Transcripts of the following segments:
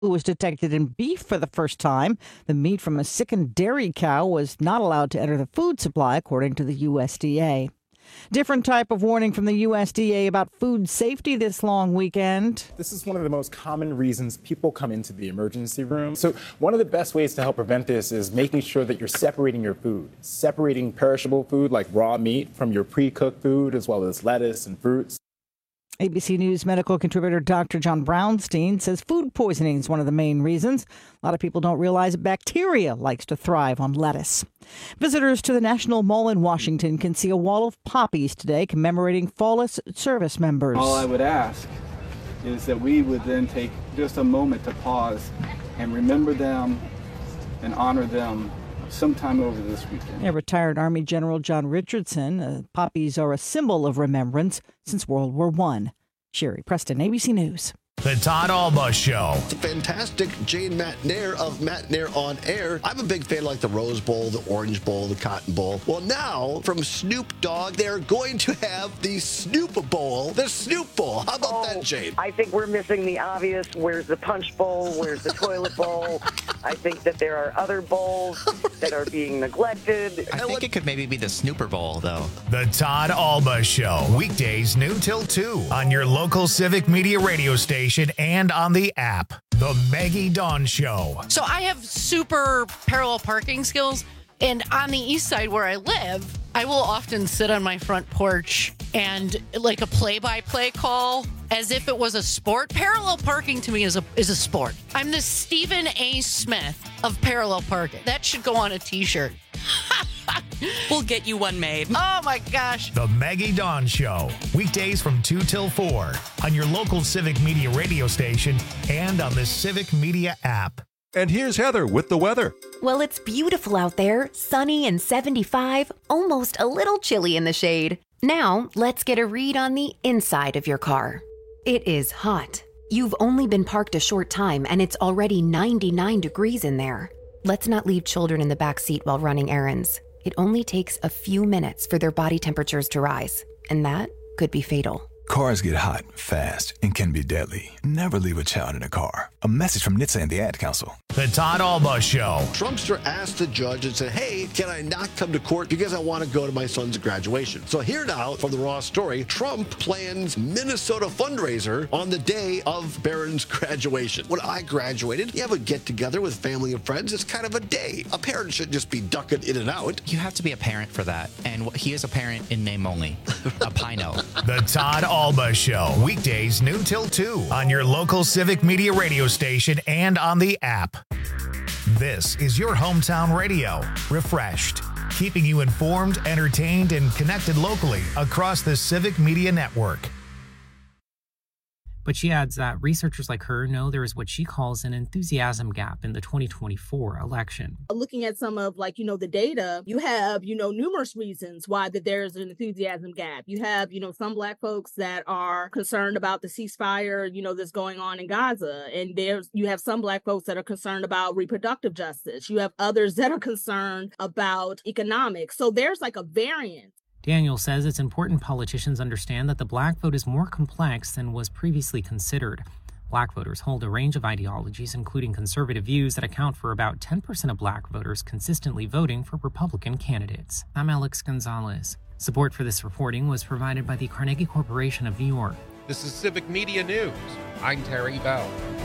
was detected in beef for the first time. The meat from a sickened dairy cow was not allowed to enter the food supply, according to the USDA. Different type of warning from the USDA about food safety this long weekend. This is one of the most common reasons people come into the emergency room. So one of the best ways to help prevent this is making sure that you're separating your food, separating perishable food like raw meat from your pre-cooked food, as well as lettuce and fruits. ABC News medical contributor Dr. John Brownstein says food poisoning is one of the main reasons. A lot of people don't realize bacteria likes to thrive on lettuce. Visitors to the National Mall in Washington can see a wall of poppies today commemorating fallen service members. All I would ask is that we would then take just a moment to pause and remember them and honor them sometime over this weekend. Retired Army General John Richardson. Poppies are a symbol of remembrance since World War I. Sherry Preston, ABC News. The Todd Alba Show. The fantastic Jane Matnair of Matnair on Air. I'm a big fan like the Rose Bowl, the Orange Bowl, the Cotton Bowl. Well, now from Snoop Dogg, they're going to have the Snoop Bowl, the Snoop Bowl. How about that, Jane? I think we're missing the obvious. Where's the Punch Bowl? Where's the Toilet Bowl? I think that there are other bowls that are being neglected. I think it could maybe be the Snooper Bowl, though. The Todd Alba Show. Weekdays noon till 2 on your local Civic Media radio station and on the app. The Maggie Dawn Show. So I have super parallel parking skills. And on the east side where I live, I will often sit on my front porch and like a play-by-play call as if it was a sport. Parallel parking to me is a sport. I'm the Stephen A. Smith of parallel parking. That should go on a T-shirt. We'll get you one made. Oh, my gosh. The Maggie Dawn Show. Weekdays from 2 till 4 on your local Civic Media radio station and on the Civic Media app. And here's Heather with the weather. Well, it's beautiful out there, sunny and 75, almost a little chilly in the shade. Now, let's get a read on the inside of your car. It is hot. You've only been parked a short time and it's already 99 degrees in there. Let's not leave children in the back seat while running errands. It only takes a few minutes for their body temperatures to rise, and that could be fatal. Cars get hot, fast, and can be deadly. Never leave a child in a car. A message from NHTSA and the Ad Council. The Todd Alba Show. Trumpster asked the judge and said, hey, can I not come to court because I want to go to my son's graduation? So here now from the Raw Story, Trump plans Minnesota fundraiser on the day of Barron's graduation. When I graduated, you have a get-together with family and friends. It's kind of a day. A parent shouldn't just be ducking in and out. You have to be a parent for that. And he is a parent in name only. A Pino. The Todd Alba Show. Weekdays noon till 2 on your local Civic Media radio station and on the app. This is your hometown radio. Refreshed. Keeping you informed, entertained, and connected locally across the Civic Media Network. But she adds that researchers like her know there is what she calls an enthusiasm gap in the 2024 election. Looking at some of the data, you have, numerous reasons why that there's an enthusiasm gap. You have, some Black folks that are concerned about the ceasefire, that's going on in Gaza. And you have some Black folks that are concerned about reproductive justice. You have others that are concerned about economics. So there's like a variance. Daniel says it's important politicians understand that the Black vote is more complex than was previously considered. Black voters hold a range of ideologies, including conservative views that account for about 10% of Black voters consistently voting for Republican candidates. I'm Alex Gonzalez. Support for this reporting was provided by the Carnegie Corporation of New York. This is Civic Media News. I'm Terry Bell.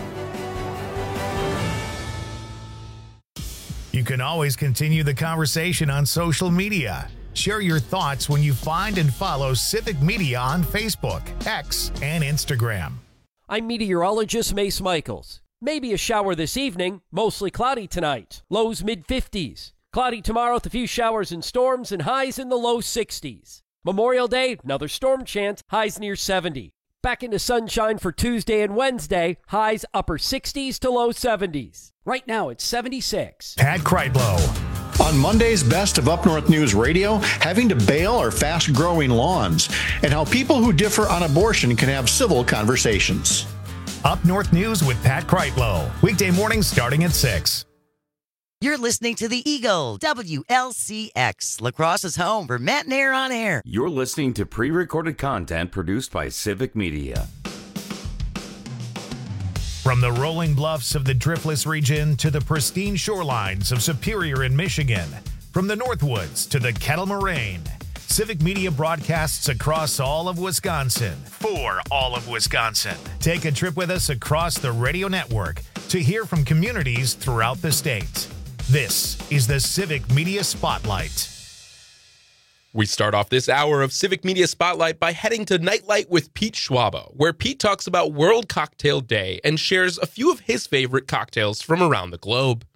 You can always continue the conversation on social media. Share your thoughts when you find and follow Civic Media on Facebook, X, and Instagram. I'm meteorologist Mace Michaels. Maybe a shower this evening, mostly cloudy tonight. Lows mid-50s. Cloudy tomorrow with a few showers and storms and highs in the low 60s. Memorial Day, another storm chance, highs near 70. Back into sunshine for Tuesday and Wednesday, highs upper 60s to low 70s. Right now it's 76. Pat Kreitlow. On Monday's Best of Up North News Radio, having to bail our fast-growing lawns, and how people who differ on abortion can have civil conversations. Up North News with Pat Kreitlow. Weekday mornings starting at 6. You're listening to the Eagle, WLCX, La Crosse's home for Matnair on Air. You're listening to pre-recorded content produced by Civic Media. From the rolling bluffs of the Driftless region to the pristine shorelines of Superior in Michigan, from the Northwoods to the Kettle Moraine, Civic Media broadcasts across all of Wisconsin for all of Wisconsin. Take a trip with us across the radio network to hear from communities throughout the state. This is the Civic Media Spotlight. We start off this hour of Civic Media Spotlight by heading to Nightlight with Pete Schwaba, where Pete talks about World Cocktail Day and shares a few of his favorite cocktails from around the globe.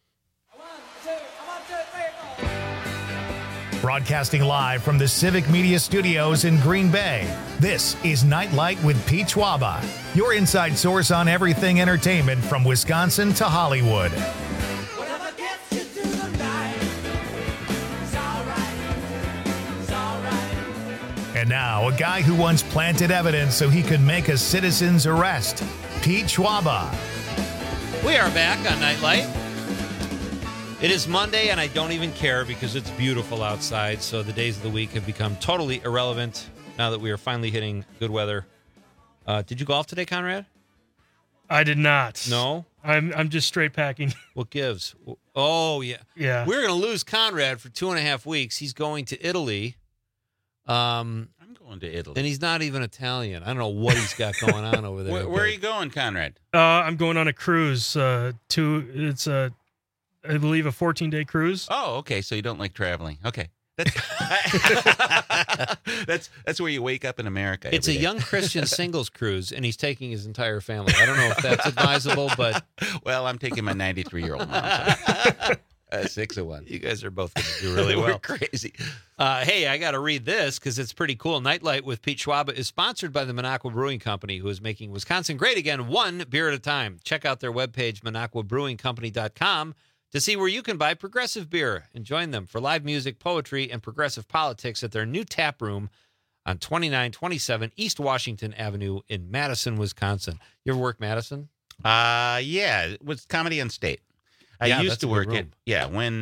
Broadcasting live from the Civic Media Studios in Green Bay, this is Nightlight with Pete Schwaba, your inside source on everything entertainment from Wisconsin to Hollywood. And now, a guy who once planted evidence so he could make a citizen's arrest, Pete Schwaba. We are back on Nightlight. It is Monday, and I don't even care because it's beautiful outside, so the days of the week have become totally irrelevant now that we are finally hitting good weather. Did you golf today, Conrad? I did not. No? I'm just straight packing. What gives? Oh, yeah. Yeah. We're going to lose Conrad for 2.5 weeks. He's going to Italy. I'm going to Italy. And he's not even Italian. I don't know what he's got going on over there. Where are you going, Conrad? I'm going on a cruise. I believe, a 14-day cruise. Oh, okay. So you don't like traveling. Okay. That's where you wake up in America. It's a young Christian singles cruise, and he's taking his entire family. I don't know if that's advisable, but... Well, I'm taking my 93-year-old mom. So. 6 of 1. You guys are both going to do really well. We're crazy. Hey, I got to read this because it's pretty cool. Nightlight with Pete Schwaba is sponsored by the Minocqua Brewing Company, who is making Wisconsin great again, one beer at a time. Check out their webpage, MinocquaBrewingCompany.com, to see where you can buy progressive beer and join them for live music, poetry, and progressive politics at their new tap room on 2927 East Washington Avenue in Madison, Wisconsin. You ever work Madison? Yeah. It was Comedy on State. I used to work it. Yeah,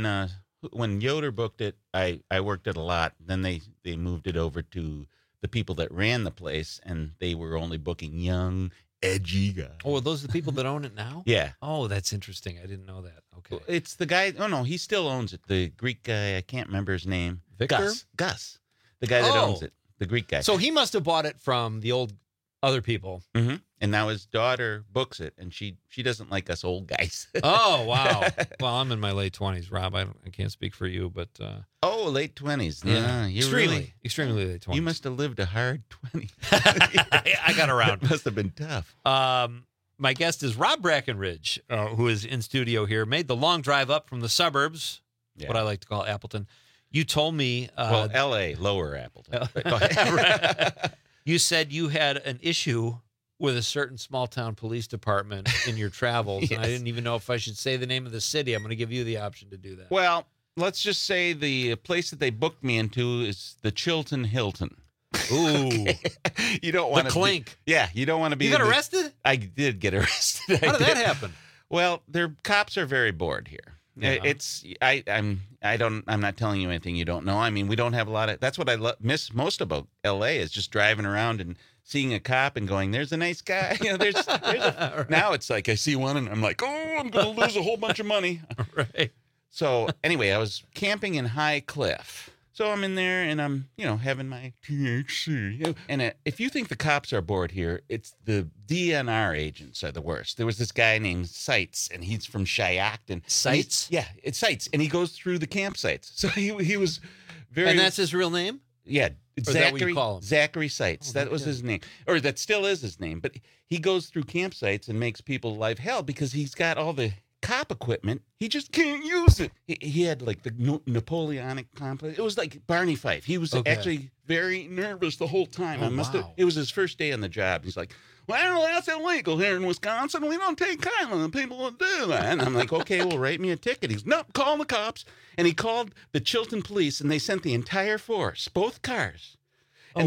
when Yoder booked it, I worked it a lot. Then they moved it over to the people that ran the place, and they were only booking young, edgy guys. Oh, are those the people that own it now? Yeah. Oh, that's interesting. I didn't know that. Okay. It's the guy. Oh no, he still owns it. The Greek guy. I can't remember his name. Victor? Gus. The guy that owns it. The Greek guy. So he must have bought it from the old other people. Mm-hmm. And now his daughter books it, and she doesn't like us old guys. Oh, wow. Well, I'm in my late 20s, Rob. I can't speak for you, but... Oh, late 20s. Yeah, You're extremely late 20s. You must have lived a hard 20. I got around. It must have been tough. My guest is Rob Brackenridge, who is in studio here, made the long drive up from the suburbs, what I like to call Appleton. You told me... well, L.A., lower Appleton. Right. You said you had an issue with a certain small-town police department in your travels, Yes. and I didn't even know if I should say the name of the city. I'm going to give you the option to do that. Well, let's just say the place that they booked me into is the Chilton Hilton. Ooh. Okay. You don't want the to... Clink. You don't want to be... You got arrested? I did get arrested. How did that happen? Well, their cops are very bored here. Yeah. I'm not telling you anything you don't know. I mean, we don't have a lot of. That's what I miss most about L.A. is just driving around and seeing a cop and going, "There's a nice guy." There's right. Now it's like I see one and I'm like, "Oh, I'm going to lose a whole bunch of money." Right. So anyway, I was camping in High Cliff. So I'm in there and I'm, having my THC. And if you think the cops are bored here, it's the DNR agents are the worst. There was this guy named Seitz, and he's from Shiocton. Seitz? Yeah, it's Seitz. And he goes through the campsites. So he was very... And that's his real name? Yeah. Or is that what you call him? Zachary Seitz. That was his name. Or that still is his name. But he goes through campsites and makes people's life hell because he's got all the cop equipment. He just can't use it. He had like the Napoleonic complex. It was like Barney Fife. He was actually very nervous the whole time. It was his first day on the job. He's like, "Well, that's illegal here in Wisconsin. We don't take kindly to people that do that." And I'm like, "Okay, well, write me a ticket." He's, "Nope, call the cops." And he called the Chilton police, and they sent the entire force, both cars. And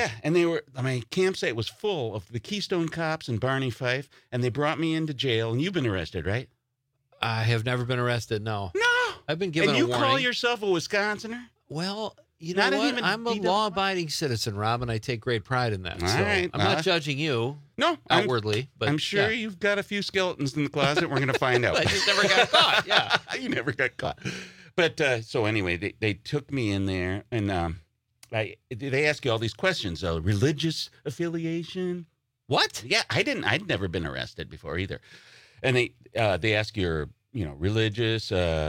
my campsite was full of the Keystone Cops and Barney Fife, and they brought me into jail. And you've been arrested, right? I have never been arrested, no. No. I've been given a warning. warning. And you call yourself a Wisconsinner? Well, You know Not what? even I'm a DWI. law-abiding citizen, Rob, and I take great pride in that. All So right. I'm not judging you. No, outwardly, but I'm sure yeah. you've got a few skeletons in the closet. We're going to find out. I just never got caught. Yeah, you never got caught. But so anyway, they took me in there, and they ask you all these questions. Religious affiliation. What? Yeah, I'd never been arrested before either. And they ask your religious.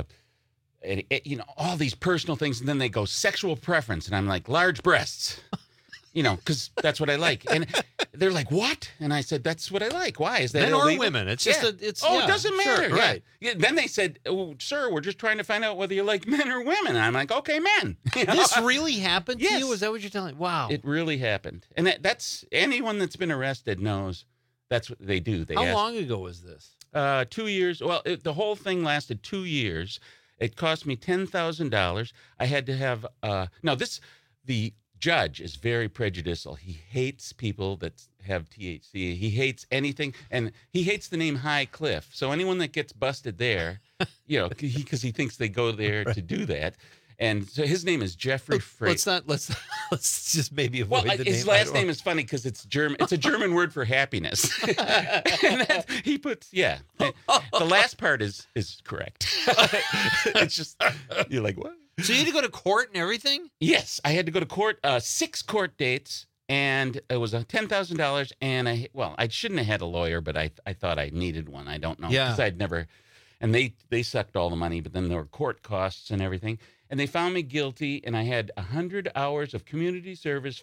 All these personal things, and then they go sexual preference, and I'm like, large breasts, because that's what I like. And they're like, what? And I said, that's what I like. Why? Is that men illegal? or women? It's just it doesn't matter. Sure, Yeah. right. Yeah, then they said, oh, sir, we're just trying to find out whether you like men or women. And I'm like, okay, men. This really happened to Yes. you? Is that what you're telling? Wow. It really happened. And that's anyone that's been arrested knows that's what they do. They How ask, long ago was this? 2 years. Well, the whole thing lasted 2 years. It cost me $10,000. I had to have the judge is very prejudicial. He hates people that have THC. He hates anything, and he hates the name High Cliff. So anyone that gets busted there, because he thinks they go there to do that. And so his name is Jeffrey Fraser. Let's just maybe avoid the name. His last name is funny because it's German. It's a German word for happiness. And he puts The last part is correct. It's just you're like, what? So you had to go to court and everything? Yes, I had to go to court. 6 court dates, and it was $10,000. And I shouldn't have had a lawyer, but I thought I needed one. I don't know because I'd never. And they sucked all the money, but then there were court costs and everything. And they found me guilty, and I had 100 hours of community service,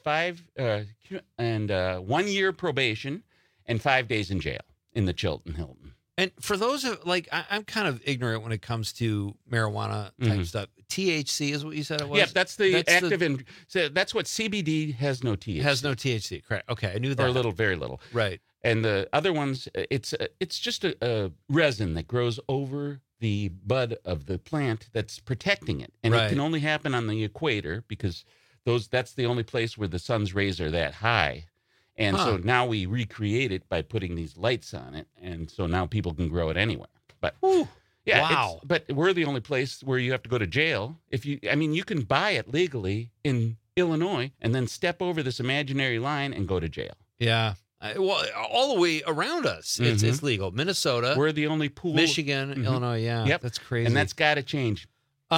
1 year probation, and 5 days in jail in the Chilton Hilton. And for those I'm kind of ignorant when it comes to marijuana type stuff. THC is what you said it was? Yeah, that's active so that's what CBD has no THC. Has no THC, correct. Okay, I knew that. Or a little, very little. Right. And the other ones, it's just a resin that grows over the bud of the plant that's protecting it. And it can only happen on the equator because that's the only place where the sun's rays are that high. And so now we recreate it by putting these lights on it. And so now people can grow it anywhere. But wow. But we're the only place where you have to go to jail. You can buy it legally in Illinois and then step over this imaginary line and go to jail. Yeah. Well, all the way around us, it's legal. Minnesota. We're the only pool. Michigan, Illinois, yeah. Yep. That's crazy. And that's got to change. Who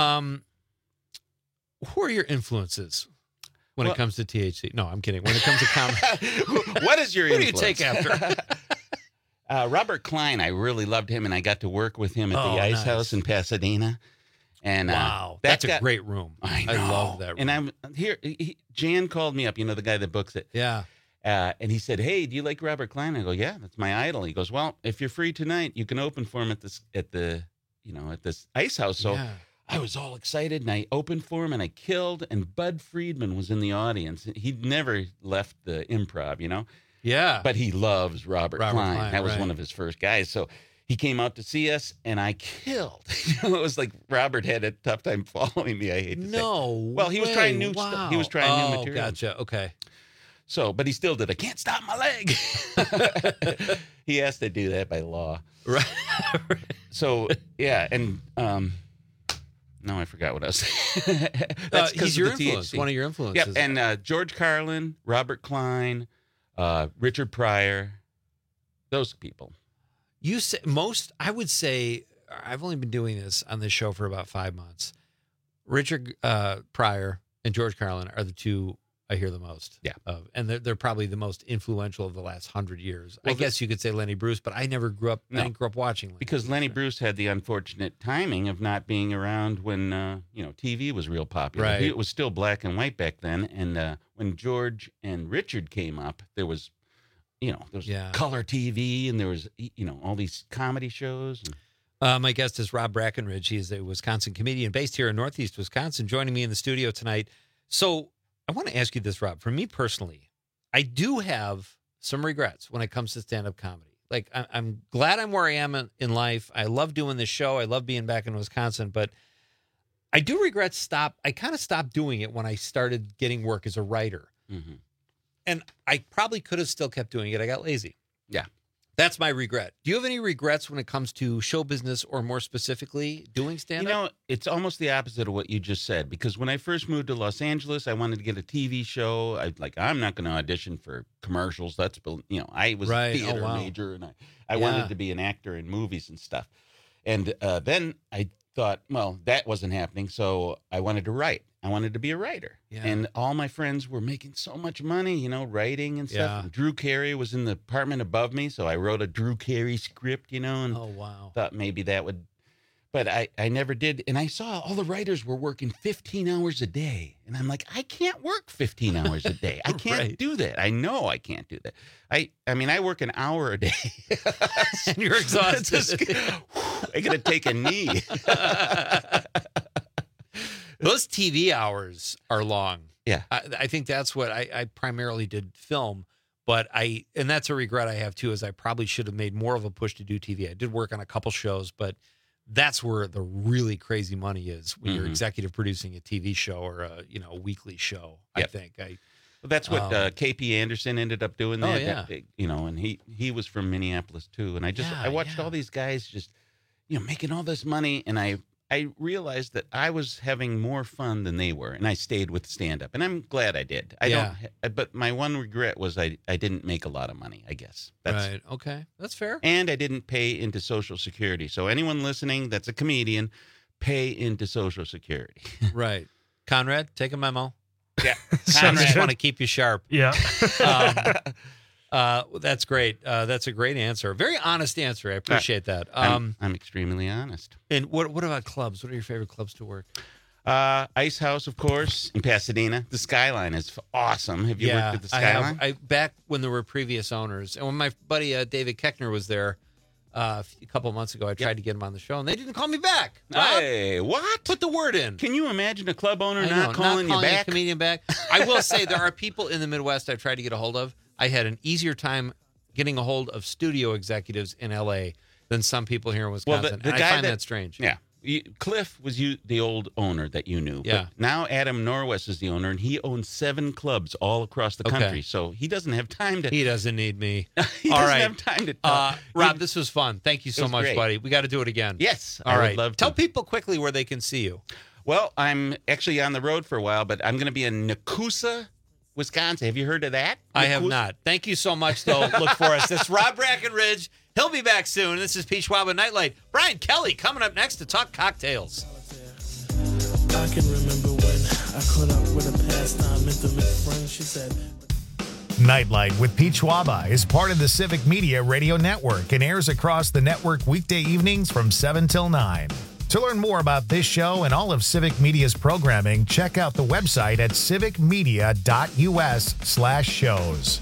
are your influences when it comes to THC? No, I'm kidding. When it comes to comedy. What is your influence? Who do you take after? Robert Klein. I really loved him, and I got to work with him at the Ice House in Pasadena. And wow, that's a great room. I love that room. And I'm here. Jan called me up, the guy that books it. Yeah. And he said, "Hey, do you like Robert Klein?" I go, "Yeah, that's my idol." He goes, "Well, if you're free tonight, you can open for him at this Ice House." So I was all excited, and I opened for him, and I killed. And Bud Friedman was in the audience. He'd never left the improv, Yeah. But he loves Robert Klein. That was one of his first guys. So he came out to see us, and I killed. It was like Robert had a tough time following me. I hate to say. Well, he was trying new stuff. He was trying new material. Gotcha. Okay. So, but he still did. I can't stop my leg. He has to do that by law. Right. So, yeah. And no, I forgot what I was saying. That's he's your influence. THC. One of your influences. Yep. And George Carlin, Robert Klein, Richard Pryor, those people. You say I would say, I've only been doing this on this show for about 5 months. Richard Pryor and George Carlin are the two I hear the most. Yeah. And they're probably the most influential of the last 100 years. Well, I guess you could say Lenny Bruce, but I never grew up. I didn't grow up watching Lenny because Bruce. Lenny Bruce had the unfortunate timing of not being around when TV was real popular. Right. It was still black and white back then, and when George and Richard came up, there was color TV, and there was all these comedy shows. My guest is Rob Brackenridge. He is a Wisconsin comedian based here in Northeast Wisconsin, joining me in the studio tonight. So I want to ask you this, Rob. For me personally, I do have some regrets when it comes to stand-up comedy. Like, I'm glad I'm where I am in life. I love doing this show. I love being back in Wisconsin, but I do regret I kind of stopped doing it when I started getting work as a writer. Mm-hmm. And I probably could have still kept doing it. I got lazy. Yeah. That's my regret. Do you have any regrets when it comes to show business or more specifically doing stand-up? It's almost the opposite of what you just said, because when I first moved to Los Angeles, I wanted to get a TV show. I'm not going to audition for commercials. I was a theater major, and I wanted to be an actor in movies and stuff. And then I thought, well, that wasn't happening, so I wanted to write. I wanted to be a writer. Yeah. And all my friends were making so much money, writing and stuff. Yeah. And Drew Carey was in the apartment above me, so I wrote a Drew Carey script, and thought maybe that would. But I never did. And I saw all the writers were working 15 hours a day. And I'm like, I can't work 15 hours a day. I can't do that. I know I can't do that. I work an hour a day. And you're exhausted. I got to take a knee. Those TV hours are long. Yeah. I think that's what I primarily did film, and that's a regret I have too, is I probably should have made more of a push to do TV. I did work on a couple shows, but that's where the really crazy money is when you're executive producing a TV show or a weekly show. Yep. I think that's what KP Anderson ended up doing. Oh, that, and he was from Minneapolis too. And I watched all these guys just making all this money, and I realized that I was having more fun than they were, and I stayed with stand-up, and I'm glad I did. But my one regret was I didn't make a lot of money, I guess. Right, okay. That's fair. And I didn't pay into Social Security. So anyone listening that's a comedian, pay into Social Security. Right. Conrad, take a memo. Yeah. I just want to keep you sharp. Yeah. That's great. That's a great answer. A very honest answer. I appreciate that. I'm extremely honest. And what about clubs? What are your favorite clubs to work? Ice House, of course, in Pasadena. The Skyline is awesome. Have you worked at the Skyline? I back when there were previous owners. And when my buddy David Keckner was there a couple of months ago, I tried to get him on the show, and they didn't call me back. Hey, what? Put the word in. Can you imagine a club owner not calling you back? A comedian back. I will say there are people in the Midwest I've tried to get a hold of. I had an easier time getting a hold of studio executives in L.A. than some people here in Wisconsin. Well, I find that strange. Yeah. Cliff was the old owner that you knew. Yeah. But now Adam Norwest is the owner, and he owns 7 clubs all across the country. So he doesn't have time to. He doesn't need me. He doesn't have time to talk. Rob, this was fun. Thank you so much, great. buddy. We got to do it again. Yes. All right. Would love to. Tell people quickly where they can see you. Well, I'm actually on the road for a while, but I'm going to be in Nakusa, Wisconsin. Have you heard of that? I have not. Thank you so much, though. Look for us. This is Rob Brackenridge. He'll be back soon. This is Pete Schwab at Nightlight. Brian Kelly coming up next to talk cocktails. I can remember when I caught up with a pastime intimate friend. She said, Nightlight with Pete Schwaba is part of the Civic Media Radio Network and airs across the network weekday evenings from 7 till 9. To learn more about this show and all of Civic Media's programming, check out the website at civicmedia.us/shows.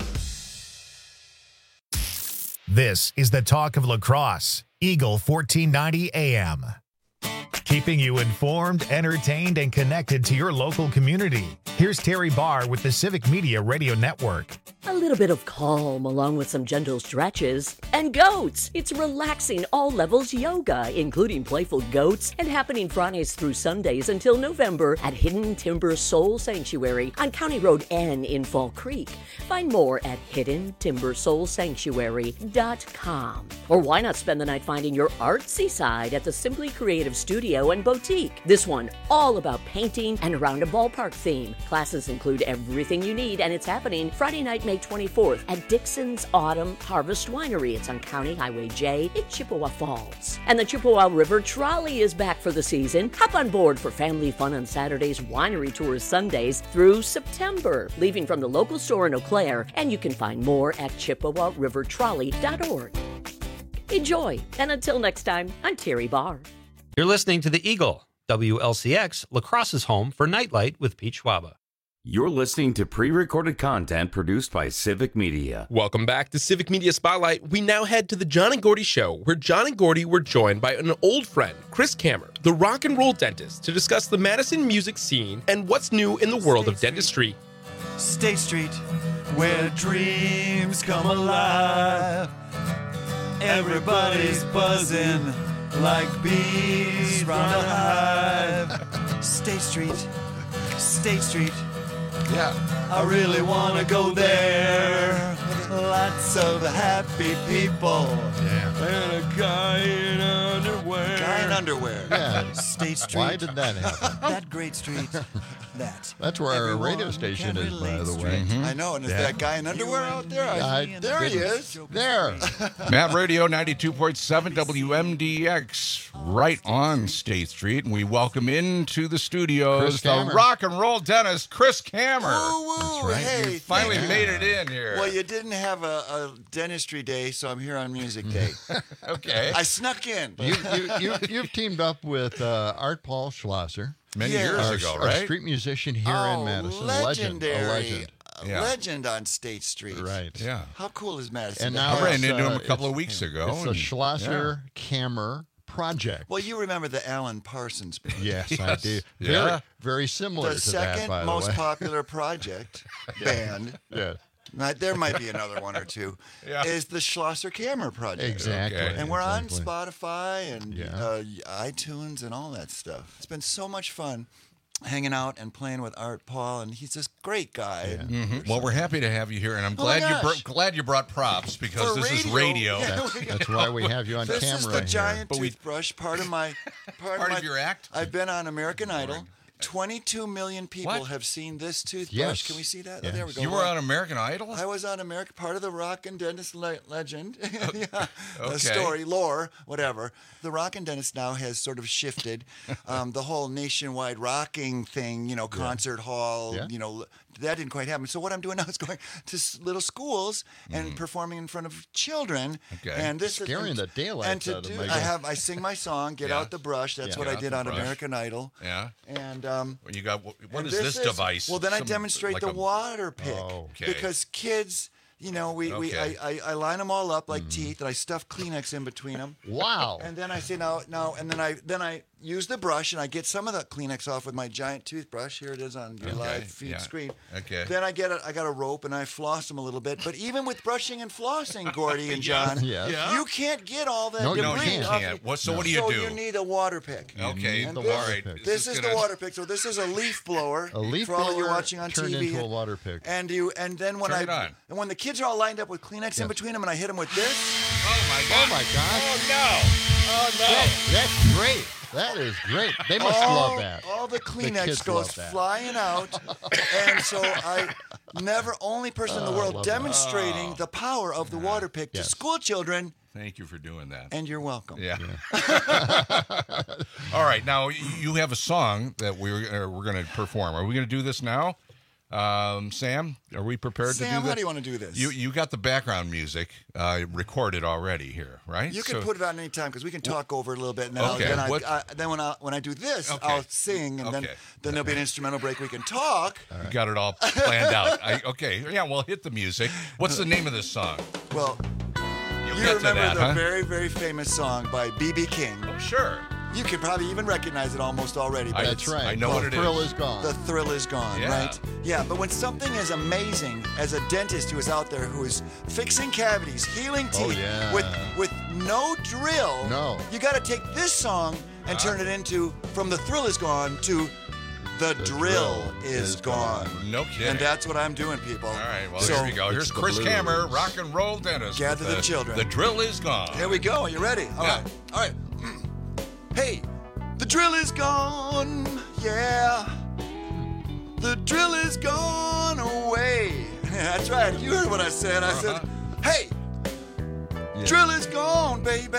This is the talk of La Crosse, Eagle 1490 AM. Keeping you informed, entertained, and connected to your local community. Here's Terry Barr with the Civic Media Radio Network. A little bit of calm along with some gentle stretches. And goats! It's relaxing all levels yoga, including playful goats, and happening Fridays through Sundays until November at Hidden Timber Soul Sanctuary on County Road N in Fall Creek. Find more at hiddentimbersoulsanctuary.com. Or why not spend the night finding your artsy side at the Simply Creative Studio and Boutique? This one all about painting and around a ballpark theme. Classes include everything you need, and it's happening Friday night, May 24th at Dixon's Autumn Harvest Winery. It's on County Highway J in Chippewa Falls. And the Chippewa River Trolley is back for the season. Hop on board for family fun on Saturdays, winery tours Sundays through September, leaving from the local store in Eau Claire, and you can find more at ChippewaRiverTrolley.org. Enjoy, and until next time, I'm Terry Barr. You're listening to The Eagle, WLCX, La Crosse's home for Nightlight with Pete Schwaba. You're listening to pre-recorded content produced by Civic Media. Welcome back to Civic Media Spotlight. We now head to the John and Gordy Show, where John and Gordy were joined by an old friend, Chris Kammer, the rock and roll dentist, to discuss the Madison music scene and what's new in the world of dentistry. State Street, where dreams come alive. Everybody's buzzing like bees round a hive. State Street, State Street. Yeah, I really want to go there. lots of happy people. Yeah. And a guy in underwear. Guy in underwear. Yeah. State Street. Why did that happen? That great street. That. That's where our Everyone radio station can is, by relate the street. way. I know, and is that guy in underwear out there? There he is. There. Mad Radio 92.7 WMDX, right on State Street. And we welcome into the studios the rock and roll dentist, Chris Kammer. Woo, That's right. Hey, You finally thank made you. it in here. Well, you didn't have a dentistry day, so I'm here on music day. Okay. I snuck in. You've teamed up with Art Paul Schlosser. Many years ago, Our right? street musician here in Madison. Legendary. A legend. Legend on State Street. Right. Yeah. How cool is Madison? And to now have? I ran into him a couple of weeks ago. It's the Schlosser Kammer Project. Well, you remember the Alan Parsons project. Yes, I do. Yeah. Very similar The to that, second by most the way. popular project band. Yeah. There might be another one or two. Yeah. Is the Schlosser Kammer Project. Exactly. Okay. And we're on exactly. Spotify and iTunes and all that stuff. It's been so much fun hanging out and playing with Art Paul, and he's this great guy. Mhm. Well, we're happy to have you here, and I'm Oh my glad you brought props because For this is radio. Yeah, That's why we have you on this camera is the here. giant But we- toothbrush, part of my Part of your act? I've been on American Idol. 22 million people What? have seen this toothbrush. Yes. Can we see that? Oh, Yes. there we go. You were on American Idol? I was on American, part of the rock and dentist legend. Yeah. Okay. The story, lore, whatever. The rock and dentist now has sort of shifted. The whole nationwide rocking thing, concert hall, Yeah. that didn't quite happen. So what I'm doing now is going to little schools and performing in front of children. Okay. And this Scaring is, the daylights and to out of do, my guy. I sing my song, Get Yeah. Out the Brush. That's Yeah. what Get I Out did the on Brush. American Idol. Yeah. And You got what and is this device? Well, then I Some- demonstrate like the a- water pick Oh, okay. because kids, I line them all up like teeth, and I stuff Kleenex in between them. Wow. And then I say now, and then I use the brush and I get some of the Kleenex off with my giant toothbrush. Here it is on your live feed screen. Okay. Then I got a rope and I floss them a little bit. But even with brushing and flossing, Gordy and John, Yes. you can't get all that No, you debris. can't. off can't. you. So what do you So do? you need a water pick. Okay. need And the this, water pick. This is the gonna- water pick. So this is a leaf blower. A leaf for all of you blower watching on turned TV. into a water pick. And then when Turn it on. and when the kids are all lined up with Kleenex in between them, and I hit them with this. Oh my God! Oh my gosh. Oh no! Oh no! That's great. That is great. They must love that. All the kids Kleenex goes love that. flying out, and so I only person in the I world love that. demonstrating the power of the water pick to Yes. school children. Thank you for doing that. And you're welcome. Yeah. All right. Now you have a song that we're going to perform. Are we going to do this now? Sam, are we prepared to do this? Sam, how do you want to do this? You got the background music recorded already here, right? You can put it on any time because we can talk over it a little bit. And then, Okay, then when I do this, Okay. I'll sing, and then Okay. there'll be an instrumental break. We can talk. You got it all planned out. Okay. Yeah, well, hit the music. What's the name of this song? Well, You'll you get to remember that, the huh? very, very famous song by B.B. King. Oh, sure. You could probably even recognize it almost already. But That's right. I know what it thrill is. is gone. The thrill is gone, Yeah. right? Yeah, but when something is amazing, as a dentist who is out there who is fixing cavities, healing Oh, teeth yeah. with no drill, No. you got to take this song and turn it into from the thrill is gone to the drill is gone. No kidding. And that's what I'm doing, people. All right, well, So, here we go. Here's it's the Chris blues. Kammer, rock and roll dentist. Gather with the children. The drill is gone. Here we go. Are you ready? All Yeah. right. All right. Hey, the drill is gone. Yeah. The drill is gone away. That's right. You heard what I said. I said, hey, drill is gone, baby.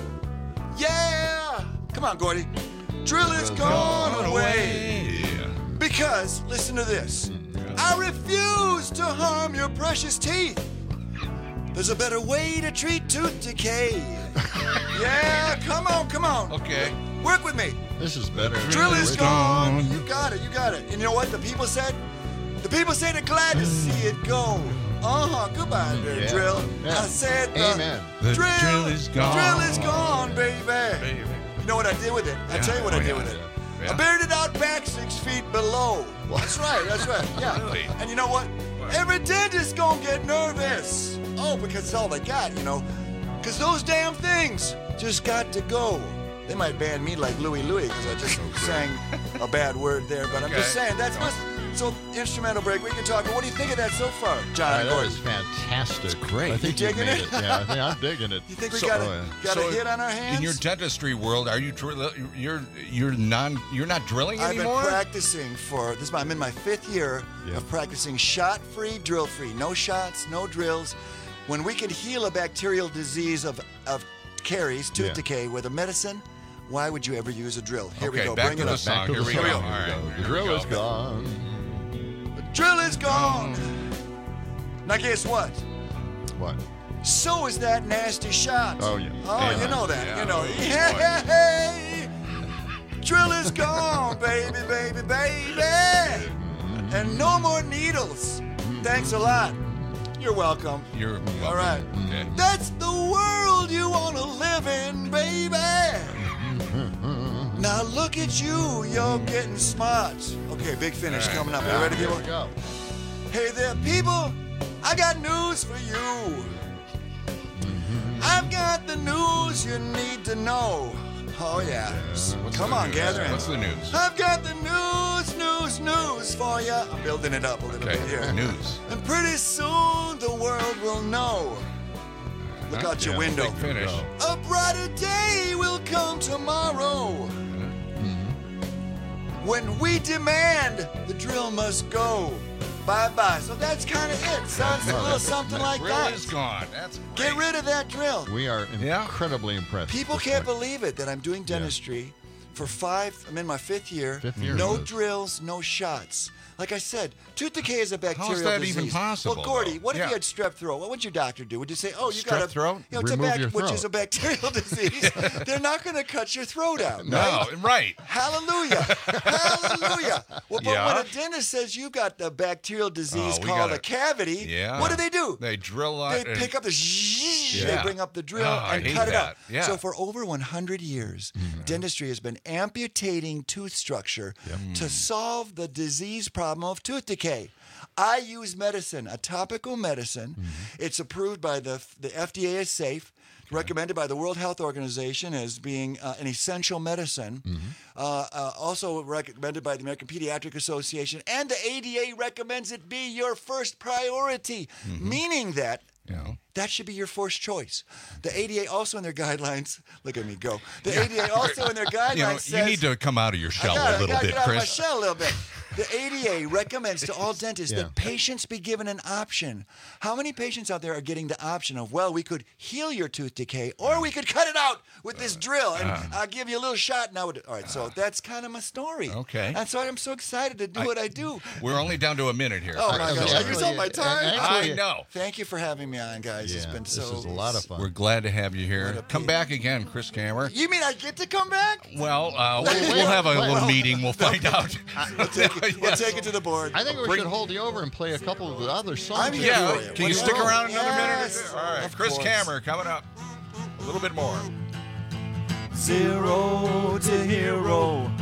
Yeah. Come on, Gordy. Drill is gone away. Because, listen to this. I refuse to harm your precious teeth. There's a better way to treat tooth decay. Yeah, come on. Okay. Work with me. This is better. Drill is gone. You got it. And you know what the people said? The people say they're glad to see it go. Goodbye, there, Yeah. drill. Yeah. I said Amen. The drill is gone. Drill is gone, baby. You know what I did with it? I'll tell you what I did with it. Yeah. I buried it out back 6 feet below. That's right. Yeah. Really? And you know what? Every dentist gonna get nervous. Oh, because it's all they got, Because those damn things just got to go. They might ban me like Louie because I just sang a bad word there, but I'm just saying So, instrumental break. We can talk. What do you think of that so far, John? That was fantastic. It's great. I think You you digging made it? it. Yeah, I think I'm digging it. You think we got a hit on our hands? In your dentistry world, are you you're not drilling I've anymore? been practicing for this. I'm in my 5th year of practicing shot-free, drill-free. No shots, no drills. When we can heal a bacterial disease of caries, tooth decay with a medicine, why would you ever use a drill? Here we go. Back Bring to it the up. song. Here we go. All right. The drill is gone. The drill is gone. Now guess what? What? So is that nasty shot. Oh, yeah. Oh, you know that. You know. Hey, drill is gone, baby, baby, baby. And no more needles. Thanks a lot. You're welcome. You're welcome. All right. Okay. That's the world you want to live in, baby. Now look at you. You're getting smart. Okay, big finish coming up. You ready, people? Here we go. Hey there, people. I got news for you. I've got the news you need to know. Oh, yeah. Come on, gather in. What's the news? I've got the news for you. I'm building it up a little bit here. News. And pretty soon the world will know. Look out your window. Big finish. A brighter day will come tomorrow. When we demand, the drill must go. Bye-bye. So that's kind of it. Sounds a little something like Drill that. is gone. That's Get rid of that drill. We are incredibly impressed. People can't believe it that I'm doing dentistry for I'm in my 5th year. No drills, no shots. Like I said, tooth decay is a bacterial How's that disease. even possible, Well, Gordy, though? what if Yeah. you had strep throat? What would your doctor do? Would you say, "Oh, you got a Strep throat? it's Remove your which is throat. a bacterial disease"? They're not going to cut your throat out. No, right. Hallelujah. Hallelujah. Well, but Yeah. when a dentist says you got the bacterial disease we called gotta- a cavity, Yeah. what do? They drill out. They pick up the they bring up the drill I and hate cut it that. out. Yeah. So for over 100 years, dentistry has been amputating tooth structure to solve the disease problem of tooth decay. I use medicine, a topical medicine. It's approved by the FDA as safe, recommended by the World Health Organization as being an essential medicine. Also recommended by the American Pediatric Association, and the ADA recommends it be your first priority, meaning that that should be your first choice. The ADA also in their guidelines, look at me go. The ADA also in their guidelines says, you need to come out of your shell I a little gotta bit, get out of my Chris. shell a little bit. The ADA recommends to all dentists that patients be given an option. How many patients out there are getting the option of, well, we could heal your tooth decay, or we could cut it out with this drill, and I'll give you a little shot now. All right, so that's kind of my story. Okay. And so I'm so excited to do what I do. We're only down to a minute here. Oh, my gosh. I used all my time. I know. Thank you for having me on, guys. It's been so... This is a lot of fun. We're glad to have you here. Come back again, Chris Kammer. You mean I get to come back? Well, we'll have a little meeting. We'll find out. We'll take it to the board. I think we should hold you over and play a couple of the other songs. I'm here for you. Can you stick around another minute or two? Yes, All right, of Chris course. Kammer coming up. A little bit more. Zero to hero.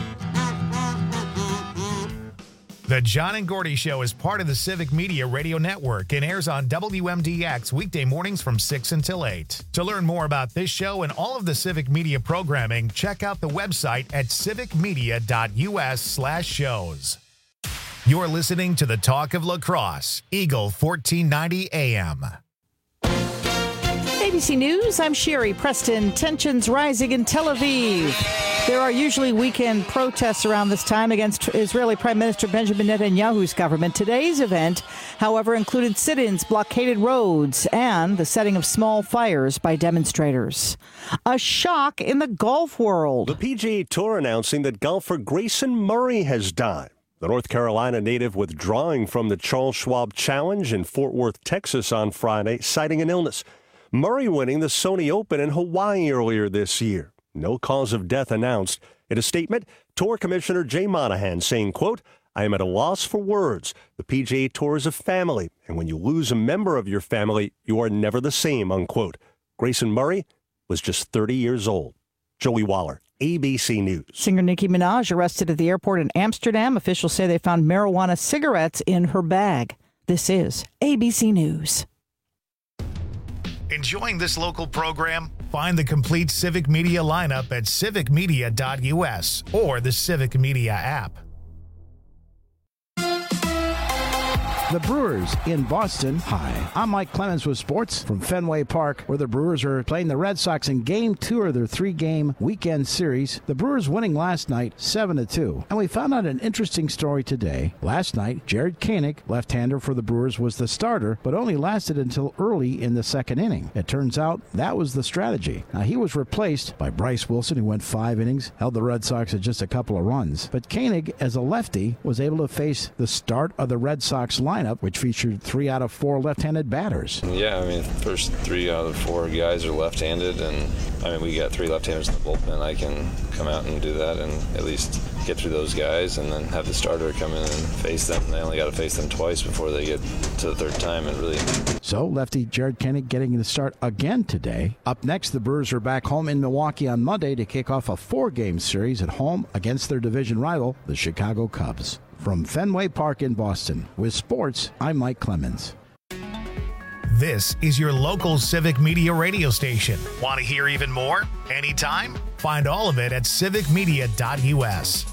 The John and Gordy Show is part of the Civic Media Radio Network and airs on WMDX weekday mornings from 6 until 8. To learn more about this show and all of the Civic Media programming, check out the website at civicmedia.us/shows. You're listening to the Talk of La Crosse, Eagle 1490 AM. ABC News, I'm Sherry Preston. Tensions rising in Tel Aviv. There are usually weekend protests around this time against Israeli Prime Minister Benjamin Netanyahu's government. Today's event, however, included sit-ins, blockaded roads, and the setting of small fires by demonstrators. A shock in the golf world. The PGA Tour announcing that golfer Grayson Murray has died. The North Carolina native withdrawing from the Charles Schwab Challenge in Fort Worth, Texas on Friday, citing an illness. Murray winning the Sony Open in Hawaii earlier this year. No cause of death announced. In a statement, Tour Commissioner Jay Monahan saying, quote, "I am at a loss for words. The PGA Tour is a family, and when you lose a member of your family, you are never the same," unquote. Grayson Murray was just 30 years old. Joey Waller, ABC News. Singer Nicki Minaj arrested at the airport in Amsterdam. Officials say they found marijuana cigarettes in her bag. This is ABC News. Enjoying this local program? Find the complete Civic Media lineup at civicmedia.us or the Civic Media app. the Brewers in Boston. Hi, I'm Mike Clemens with sports from Fenway Park, where the Brewers are playing the Red Sox in Game 2 of their 3-game weekend series. The Brewers winning last night 7-2. And we found out an interesting story today. Last night, Jared Koenig, left-hander for the Brewers, was the starter, but only lasted until early in the second inning. It turns out that was the strategy. Now, he was replaced by Bryce Wilson, who went 5 innings, held the Red Sox at just a couple of runs. But Koenig, as a lefty, was able to face the start of the Red Sox lineup, which featured 3 out of 4 left-handed batters. Yeah, I mean, first 3 out of 4 guys are left-handed, and I mean, we got 3 left-handers in the bullpen. I can come out and do that and at least get through those guys and then have the starter come in and face them. They only got to face them twice before they get to the third time, and really. So, lefty Jared Koenig getting the start again today. Up next, the Brewers are back home in Milwaukee on Monday to kick off a 4-game series at home against their division rival, the Chicago Cubs. From Fenway Park in Boston, with sports, I'm Mike Clemens. This is your local Civic Media radio station. Want to hear even more? Anytime? Find all of it at civicmedia.us.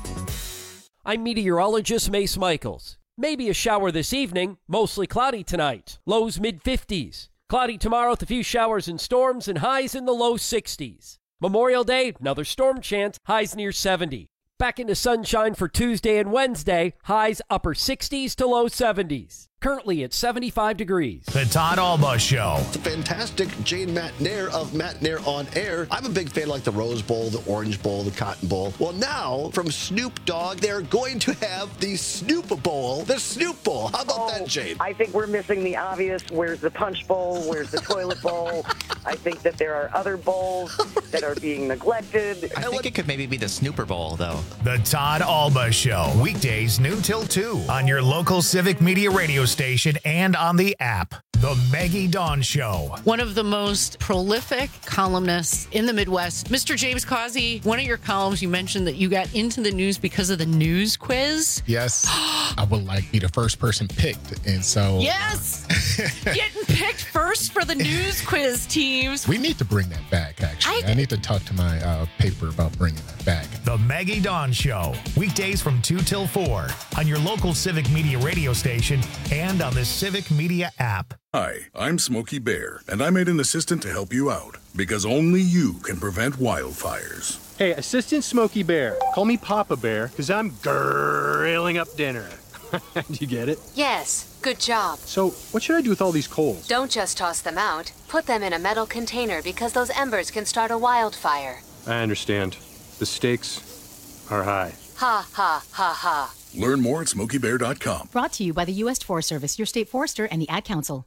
I'm meteorologist Mace Michaels. Maybe a shower this evening, mostly cloudy tonight. Lows mid-50s. Cloudy tomorrow with a few showers and storms and highs in the low 60s. Memorial Day, another storm chance, highs near 70. Back into sunshine for Tuesday and Wednesday, highs upper 60s to low 70s. Currently at 75 degrees. The Todd Alba Show. The fantastic Jane Matnair of Matnair on Air. I'm a big fan like the Rose Bowl, the Orange Bowl, the Cotton Bowl. Well, now from Snoop Dogg, they're going to have the Snoop Bowl, the Snoop Bowl. How about that, Jane? I think we're missing the obvious. Where's the Punch Bowl? Where's the Toilet Bowl? I think that there are other bowls that are being neglected. I think it could maybe be the Snooper Bowl, though. The Todd Alba Show. Weekdays noon till 2 on your local Civic Media radio station and on the app. The Maggie Dawn Show. One of the most prolific columnists in the Midwest, Mr. James Causey. One of your columns, you mentioned that you got into the news because of the news quiz. Yes, I would like to be the first person picked, and so yes, getting picked first for the news quiz teams. We need to bring that back. Actually, I need to talk to my paper about bringing that back. The Maggie Dawn Show. Weekdays from 2 till 4 on your local Civic Media radio station and on the Civic Media app. Hi, I'm Smokey Bear, and I made an assistant to help you out, because only you can prevent wildfires. Hey, Assistant Smokey Bear, call me Papa Bear, because I'm grilling up dinner. Do you get it? Yes, good job. So, what should I do with all these coals? Don't just toss them out. Put them in a metal container because those embers can start a wildfire. I understand. The stakes are high. Ha, ha, ha, ha. Learn more at SmokeyBear.com. Brought to you by the U.S. Forest Service, your state forester, and the Ad Council.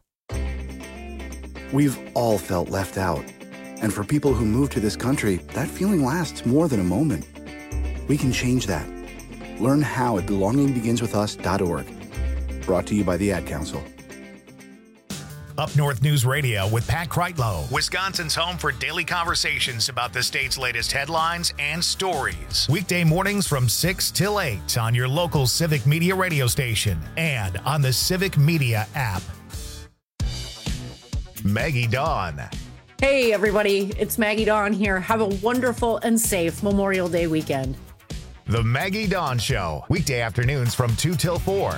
We've all felt left out. And for people who move to this country, that feeling lasts more than a moment. We can change that. Learn how at belongingbeginswithus.org. Brought to you by the Ad Council. Up North News Radio with Pat Kreitlow, Wisconsin's home for daily conversations about the state's latest headlines and stories. Weekday mornings from 6 till 8 on your local Civic Media radio station and on the Civic Media app. Maggie Dawn. Hey, everybody. It's Maggie Dawn here. Have a wonderful and safe Memorial Day weekend. The Maggie Dawn Show. Weekday afternoons from 2 till 4.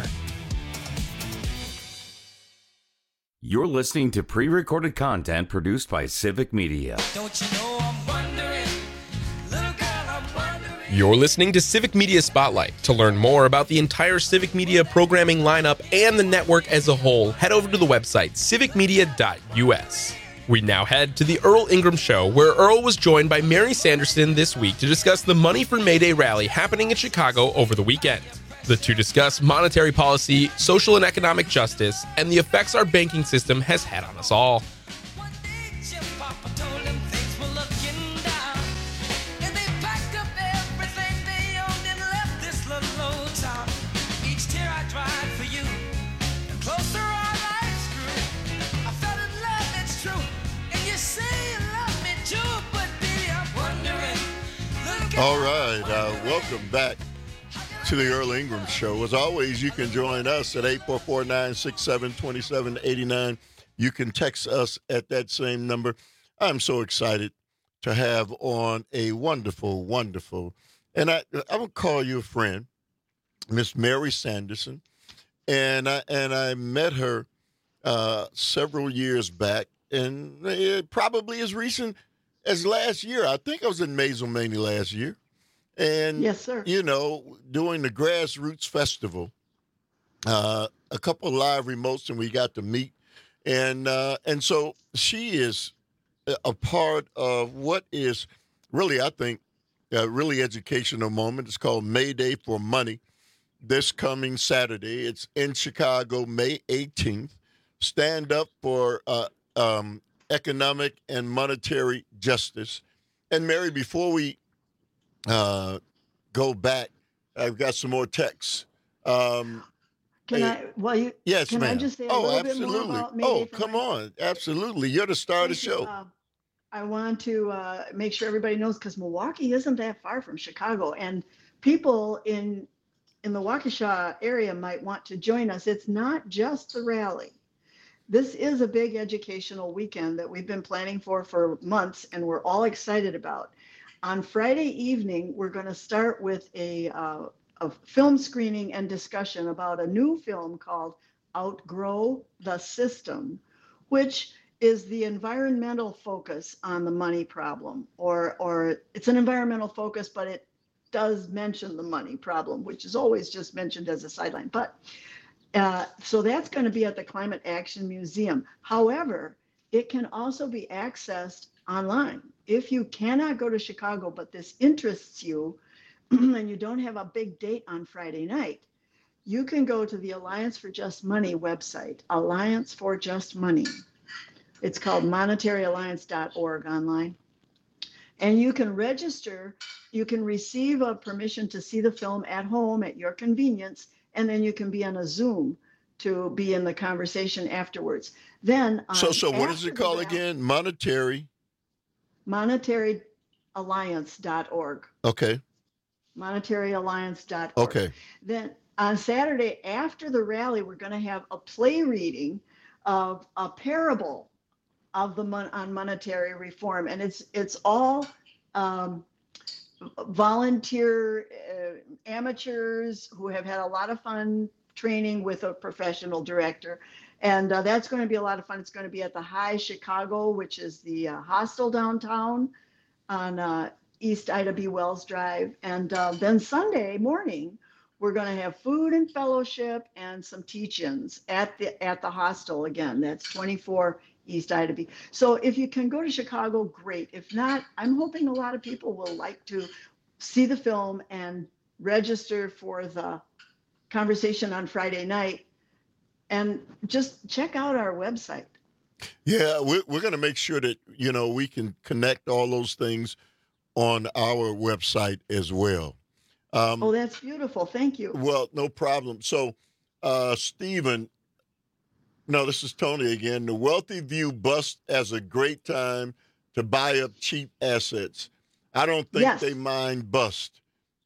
You're listening to pre-recorded content produced by Civic Media. Don't you know I'm wondering, little girl, I'm wondering. You're listening to Civic Media Spotlight. To learn more about the entire Civic Media programming lineup and the network as a whole, head over to the website civicmedia.us. We now head to the Earl Ingram Show, where Earl was joined by Mary Sanderson this week to discuss the Money for May Day rally happening in Chicago over the weekend. The two discuss monetary policy, social and economic justice, and the effects our banking system has had on us all. All right, welcome back to the Earl Ingram Show. As always, you can join us at 844-967-2789. You can text us at that same number. I'm so excited to have on a wonderful, wonderful, and I'm going to call you a friend, Miss Mary Sanderson. and I met her several years back, and probably as recent as last year. I think I was in Mazelmania last year. And, yes, sir. Doing the Grassroots Festival, a couple of live remotes, and we got to meet. And so she is a part of what is really, I think, a really educational moment. It's called May Day for Money. This coming Saturday, it's in Chicago, May 18th. Stand up for economic and monetary justice. And Mary, before we go back, I've got some more texts. Yes, ma'am. I just say a little absolutely. bit more about May Day for come Money? on. Absolutely. You're the star of the show. I want to make sure everybody knows, because Milwaukee isn't that far from Chicago, and people in the Waukesha area might want to join us. It's not just the rally. This is a big educational weekend that we've been planning for months, and we're all excited about. On Friday evening, we're going to start with a film screening and discussion about a new film called Outgrow the System, which is the environmental focus on the money problem, or it's an environmental focus, but it does mention the money problem, which is always just mentioned as a sideline. But so that's going to be at the Climate Action Museum. However, it can also be accessed online. If you cannot go to Chicago, but this interests you, and you don't have a big date on Friday night, you can go to the Alliance for Just Money website, Alliance for Just Money. It's called monetaryalliance.org online. And you can register, you can receive a permission to see the film at home at your convenience, and then you can be on a Zoom to be in the conversation afterwards. Then So what is it called again? monetaryalliance.org. Okay. monetaryalliance.org. Okay. Then on Saturday after the rally, we're going to have a play reading of a parable of on monetary reform, and it's all volunteer amateurs who have had a lot of fun training with a professional director, and that's going to be a lot of fun. It's going to be at the High Chicago, which is the hostel downtown on East Ida B. Wells Drive. And then Sunday morning, we're going to have food and fellowship and some teach-ins at the hostel again. That's 24 East Ida B. So if you can go to Chicago, great. If not, I'm hoping a lot of people will like to see the film and register for the conversation on Friday night, and just check out our website. Yeah, we're going to make sure that, we can connect all those things on our website as well. That's beautiful. Thank you. Well, no problem. So, Stephen, no, this is Tony again. The wealthy view bust as a great time to buy up cheap assets. I don't think they mind bust.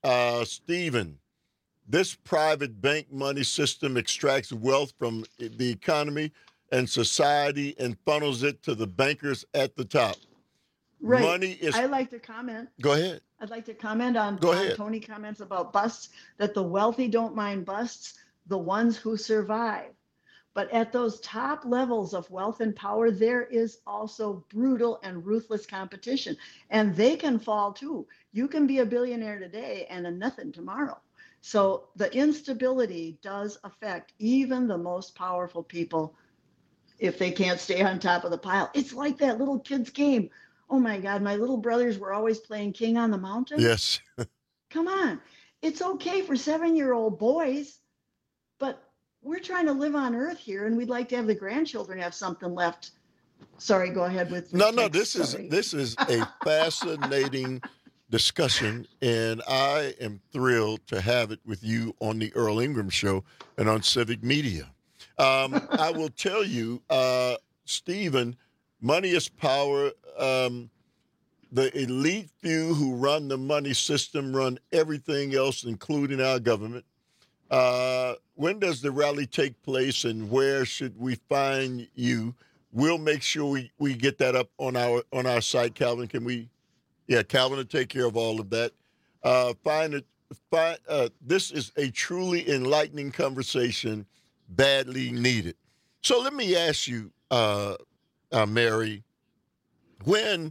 Stephen, this private bank money system extracts wealth from the economy and society and funnels it to the bankers at the top. Right. Money is. I'd like to comment. Go ahead. I'd like to comment on Tony comments about busts, that the wealthy don't mind busts, the ones who survive. But at those top levels of wealth and power, there is also brutal and ruthless competition, and they can fall too. You can be a billionaire today and a nothing tomorrow. So the instability does affect even the most powerful people if they can't stay on top of the pile. It's like that little kid's game. Oh my God, my little brothers were always playing King on the Mountain. Yes. Come on. It's okay for 7-year-old boys, but we're trying to live on Earth here, and we'd like to have the grandchildren have something left. Sorry, go ahead with. No. This is a fascinating discussion, and I am thrilled to have it with you on the Earl Ingram Show and on Civic Media. I will tell you, Stephen, money is power. The elite few who run the money system run everything else, including our government. When does the rally take place, and where should we find you? We'll make sure we get that up on our site. Calvin, can we? Yeah, Calvin will take care of all of that. This is a truly enlightening conversation, badly needed. So let me ask you, Mary, when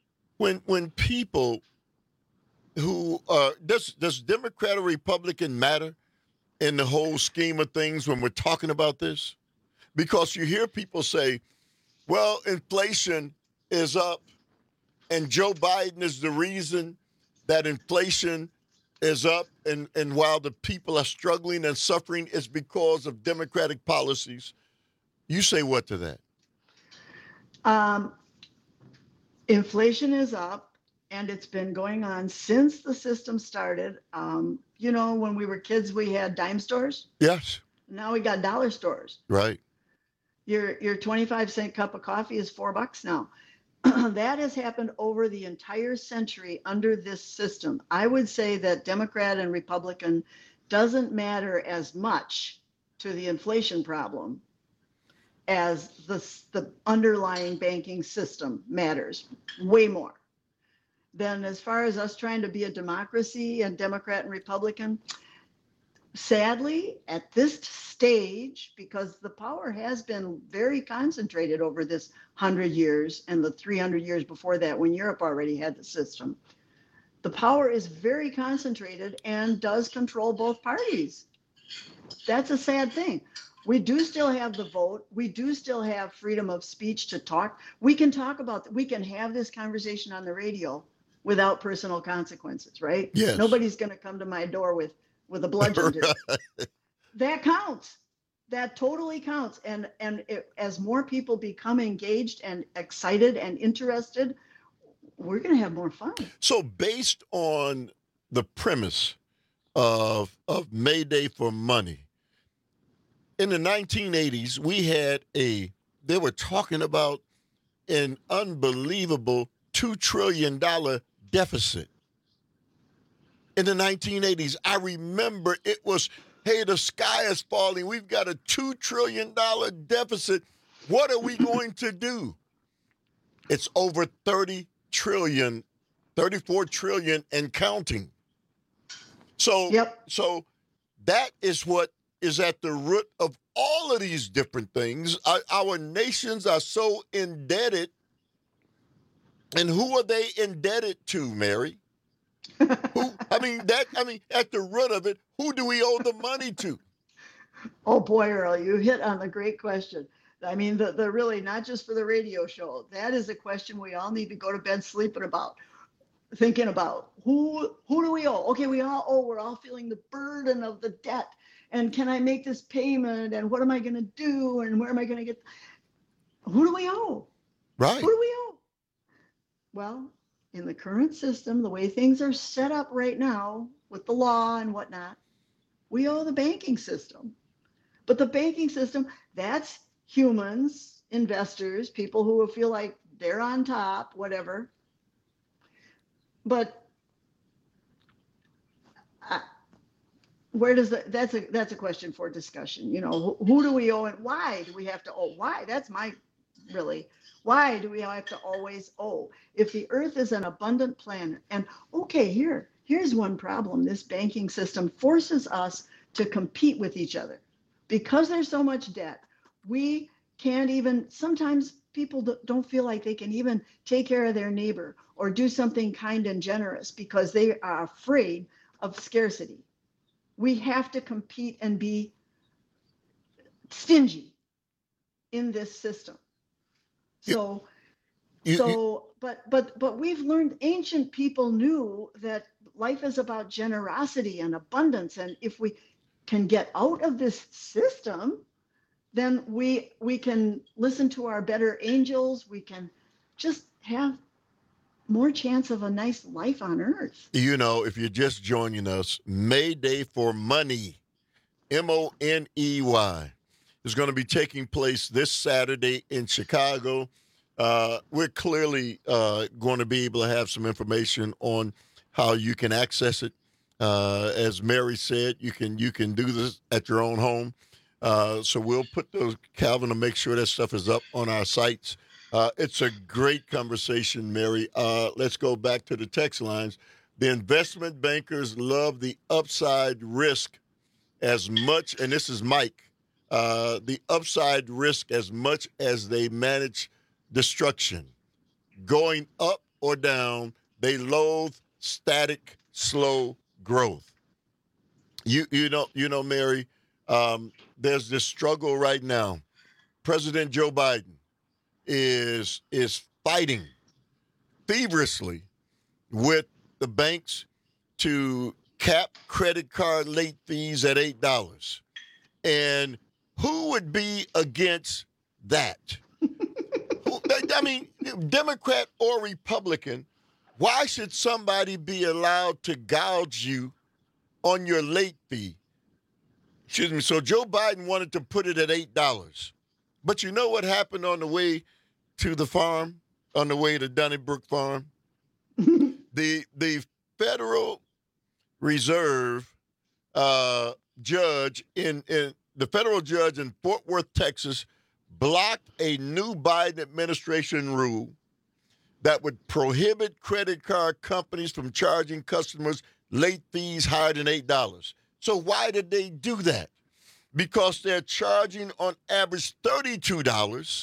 people who does Democrat or Republican matter in the whole scheme of things when we're talking about this? Because you hear people say, well, inflation is up and Joe Biden is the reason that inflation is up, and while the people are struggling and suffering, it's because of Democratic policies. You say what to that? Inflation is up, and it's been going on since the system started. You know, when we were kids, we had dime stores. Yes. Now we got dollar stores. Right. Your 25-cent cup of coffee is $4 now. That has happened over the entire century under this system. I would say that Democrat and Republican doesn't matter as much to the inflation problem as the underlying banking system matters way more. Then as far as us trying to be a democracy and Democrat and Republican, sadly, at this stage, because the power has been very concentrated over this 100 years and the 300 years before that when Europe already had the system, the power is very concentrated and does control both parties. That's a sad thing. We do still have the vote. We do still have freedom of speech to talk. We can we can have this conversation on the radio without personal consequences, right? Yes. Nobody's going to come to my door with a bludgeon. Right. That counts. That totally counts. And as more people become engaged and excited and interested, we're going to have more fun. So based on the premise of May Day for money, in the 1980s, they were talking about an unbelievable $2 trillion deficit. In the 1980s, I remember it was, hey, the sky is falling. We've got a $2 trillion deficit. What are we going to do? It's over 30 trillion, 34 trillion and counting. So that is what is at the root of all of these different things. Our nations are so indebted. And who are they indebted to, Mary? At the root of it, who do we owe the money to? Oh boy, Earl, you hit on the great question. I mean, the really, not just for the radio show, that is a question we all need to go to bed thinking about. Who do we owe? Okay, we're all feeling the burden of the debt. And can I make this payment? And what am I going to do? And where am I going to get? Who do we owe? Right. Who do we owe? Well, in the current system, the way things are set up right now with the law and whatnot, we owe the banking system. But the banking system, that's humans, investors, people who feel like they're on top, whatever. But where does that's a question for discussion. You know, who do we owe and why do we have to owe? Why? Why do we have to always owe? If the earth is an abundant planet, and okay, here's one problem. This banking system forces us to compete with each other. Because there's so much debt, we can't even, sometimes people don't feel like they can even take care of their neighbor or do something kind and generous because they are afraid of scarcity. We have to compete and be stingy in this system. But we've learned, ancient people knew that life is about generosity and abundance. And if we can get out of this system, then we can listen to our better angels. We can just have more chance of a nice life on earth. You know, if you're just joining us, May Day for Money, MONEY, is going to be taking place this Saturday in Chicago. We're clearly going to be able to have some information on how you can access it. As Mary said, you can do this at your own home. So we'll put those, Calvin, to make sure that stuff is up on our sites. It's a great conversation, Mary. Let's go back to the text lines. The investment bankers love the upside risk as much, and this is Mike, the upside risk as much as they manage destruction. Going up or down, they loathe static, slow growth. You know, Mary, there's this struggle right now. President Joe Biden is fighting feverishly with the banks to cap credit card late fees at $8. And who would be against that? I mean, Democrat or Republican, why should somebody be allowed to gouge you on your late fee? Excuse me. So Joe Biden wanted to put it at $8. But you know what happened on the way to the farm, on the way to Donnybrook Farm? The Federal Reserve judge the federal judge in Fort Worth, Texas, blocked a new Biden administration rule that would prohibit credit card companies from charging customers late fees higher than $8. So why did they do that? Because they're charging on average $32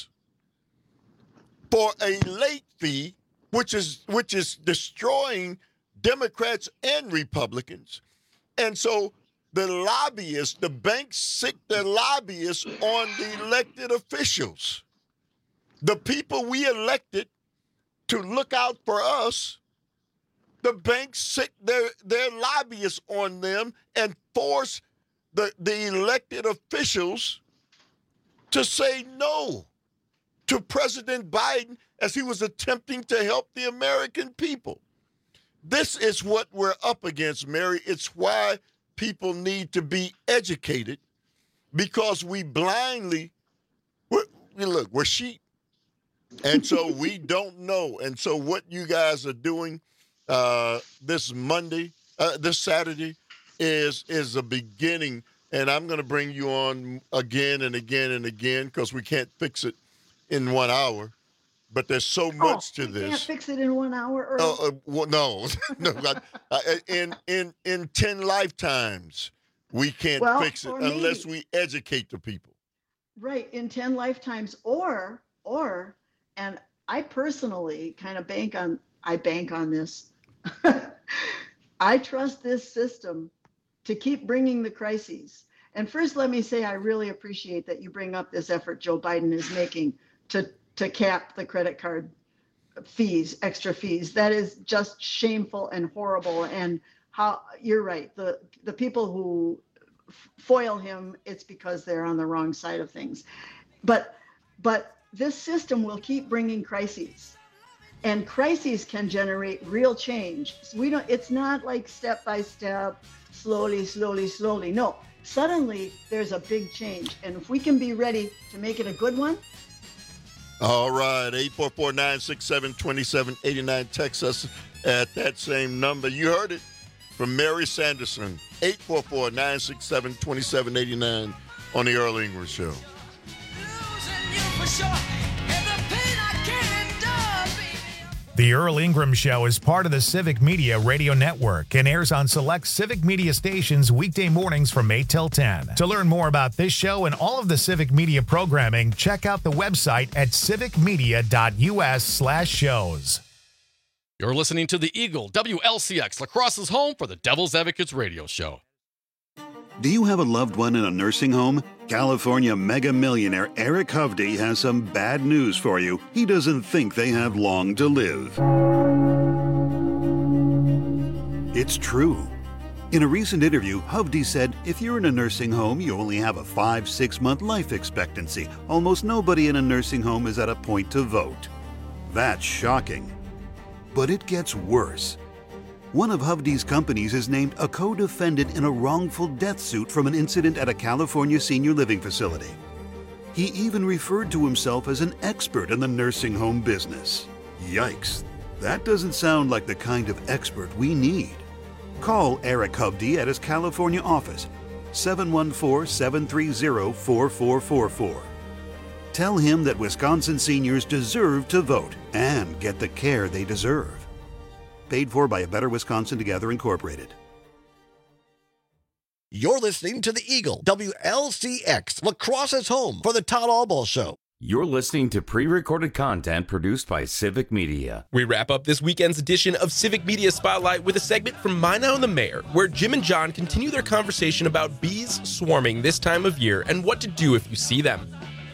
for a late fee, which is destroying Democrats and Republicans. And so the lobbyists, the banks sick their lobbyists on the elected officials. The people we elected to look out for us, the banks sick their lobbyists on them and force the elected officials to say no to President Biden as he was attempting to help the American people. This is what we're up against, Mary. It's why people need to be educated, because we blindly, we're sheep. And so we don't know. And so what you guys are doing this Saturday is a beginning. And I'm going to bring you on again and again and again, because we can't fix it in 1 hour. But there's so much to this. Can't fix it in 1 hour? Or... well, no. In 10 lifetimes, we can't fix it unless we educate the people. Right, in 10 lifetimes, or, and I personally kind of bank on this. I trust this system to keep bringing the crises. And first, let me say I really appreciate that you bring up this effort Joe Biden is making to cap the credit card fees, extra fees. That is just shameful and horrible. And how you're right, the people who foil him, it's because they're on the wrong side of things. But this system will keep bringing crises, and crises can generate real change. So it's not like step by step, slowly. No, suddenly there's a big change. And if we can be ready to make it a good one. All right, 844-967-2789. Text us at that same number. You heard it from Mary Sanderson, 844-967-2789 on the Earl Ingram Show. The Earl Ingram Show is part of the Civic Media Radio Network and airs on select Civic Media stations weekday mornings from 8 till 10. To learn more about this show and all of the Civic Media programming, check out the website at civicmedia.us/shows. You're listening to the Eagle WLCX, La Crosse's home for the Devil's Advocates radio show. Do you have a loved one in a nursing home? California mega millionaire Eric Hovde has some bad news for you. He doesn't think they have long to live. It's true. In a recent interview, Hovde said, if you're in a nursing home, you only have a 5-6 month life expectancy. Almost nobody in a nursing home is at a point to vote. That's shocking. But it gets worse. One of Hovde's companies is named a co-defendant in a wrongful death suit from an incident at a California senior living facility. He even referred to himself as an expert in the nursing home business. Yikes, that doesn't sound like the kind of expert we need. Call Eric Hovde at his California office, 714-730-4444. Tell him that Wisconsin seniors deserve to vote and get the care they deserve. Paid for by A Better Wisconsin Together, Incorporated. You're listening to the Eagle, WLCX, Lacrosse's home for the Todd Albaugh Show. You're listening to pre-recorded content produced by Civic Media. We wrap up this weekend's edition of Civic Media Spotlight with a segment from My Now and the Mayor, where Jim and John continue their conversation about bees swarming this time of year and what to do if you see them.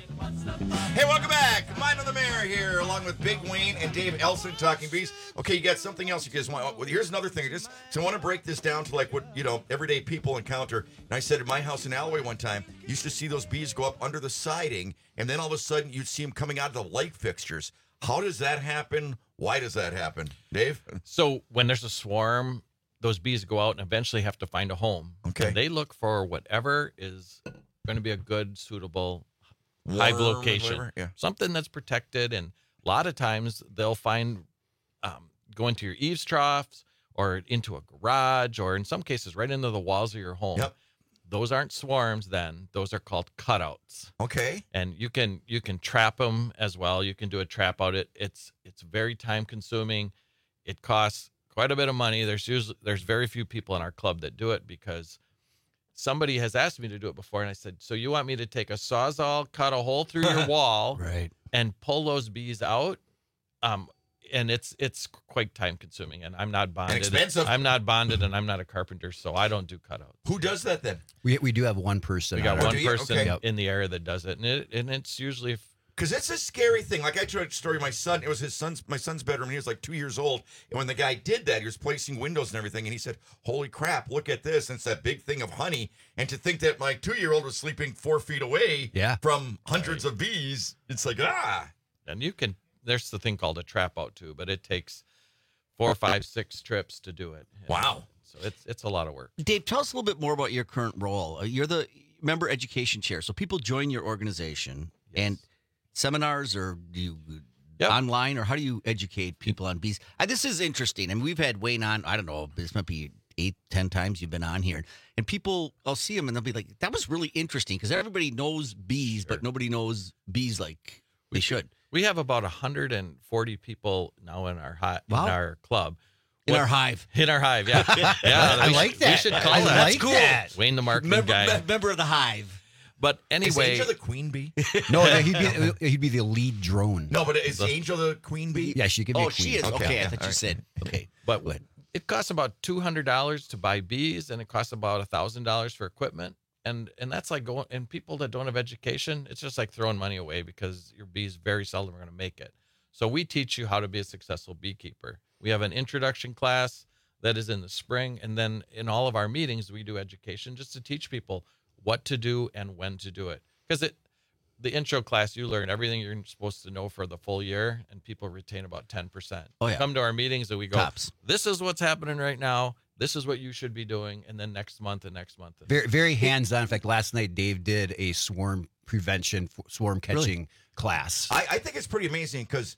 Hey, welcome back. Mine on the Mayor here, along with Big Wayne and Dave Elson talking bees. Okay, you got something else you guys want. Well, here's another thing. So I want to break this down to like what, everyday people encounter. And I said at my house in Alloway one time, used to see those bees go up under the siding, and then all of a sudden you'd see them coming out of the light fixtures. How does that happen? Why does that happen? Dave? So when there's a swarm, those bees go out and eventually have to find a home. Okay. And they look for whatever is going to be a good, suitable hive location, whatever, yeah. Something that's protected. And a lot of times they'll find go into your eaves troughs or into a garage, or in some cases right into the walls of your home. Yep. Those aren't swarms then. Those are called cutouts. Okay. And you can trap them as well. You can do a trap out. It's very time consuming. It costs quite a bit of money. There's very few people in our club that do it because somebody has asked me to do it before, and I said, so you want me to take a Sawzall, cut a hole through your wall, right, and pull those bees out? And it's quite time consuming, and I'm not bonded. And expensive. I'm not bonded, and I'm not a carpenter, so I don't do cutouts. Who does that then? We do have one person. We got one person Okay. in the area that does it, and it's usually. Because it's a scary thing. Like I told a story, my son, it was my son's bedroom. He was like 2 years old. And when the guy did that, he was placing windows and everything. And he said, holy crap, look at this. And it's that big thing of honey. And to think that my 2-year-old was sleeping 4 feet away from hundreds of bees, it's like, And there's the thing called a trap out too, but it takes 4, 5, 6 trips to do it. Wow. So it's a lot of work. Dave, tell us a little bit more about your current role. You're the member education chair. So people join your organization and seminars, or do you online, or how do you educate people on bees? This is interesting. I mean, we've had Wayne on, I don't know, this might be 8-10 times you've been on here, and people, I'll see them and they'll be like, that was really interesting, because everybody knows bees, but nobody knows bees like they should. We have about 140 people now in our in our club. In our hive. In our hive, yeah. I like that. We should call I that. like that. Wayne the marketing guy. Member of the hive. But anyway, is Angel the queen bee? No, he'd be the lead drone. No, but is Angel the queen bee? Yeah, she could be a queen. She is. Okay, I thought you said. Okay. But it costs about $200 to buy bees, and it costs about $1,000 for equipment. And that's like going, and people that don't have education, it's just like throwing money away because your bees very seldom are going to make it. So we teach you how to be a successful beekeeper. We have an introduction class that is in the spring. And then in all of our meetings, we do education just to teach people what to do and when to do it. Because the intro class, you learn everything you're supposed to know for the full year, and people retain about 10%. Oh, yeah. Come to our meetings and we go, Tops. This is what's happening right now. This is what you should be doing. And then next month and next month. Very, very hands-on. In fact, last night, Dave did a swarm prevention, swarm catching class. I think it's pretty amazing because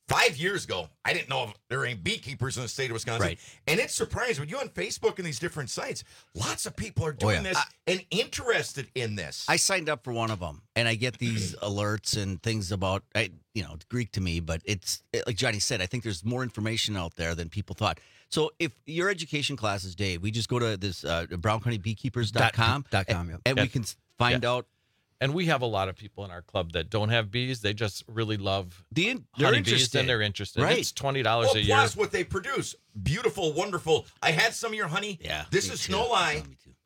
5 years ago, I didn't know if there were any beekeepers in the state of Wisconsin. Right. And it's surprising. When you on Facebook and these different sites, lots of people are doing this and interested in this. I signed up for one of them, and I get these alerts and things about, it's Greek to me, but it's like Johnny said, I think there's more information out there than people thought. So if your education classes, Dave, we just go to this browncountybeekeepers.com and we can find out. And we have a lot of people in our club that don't have bees. They just really love they're honeybees, interested. and they're interested. Right. It's $20 a year. Plus what they produce. Beautiful, wonderful. I had some of your honey. Yeah. This is no lie. Me too.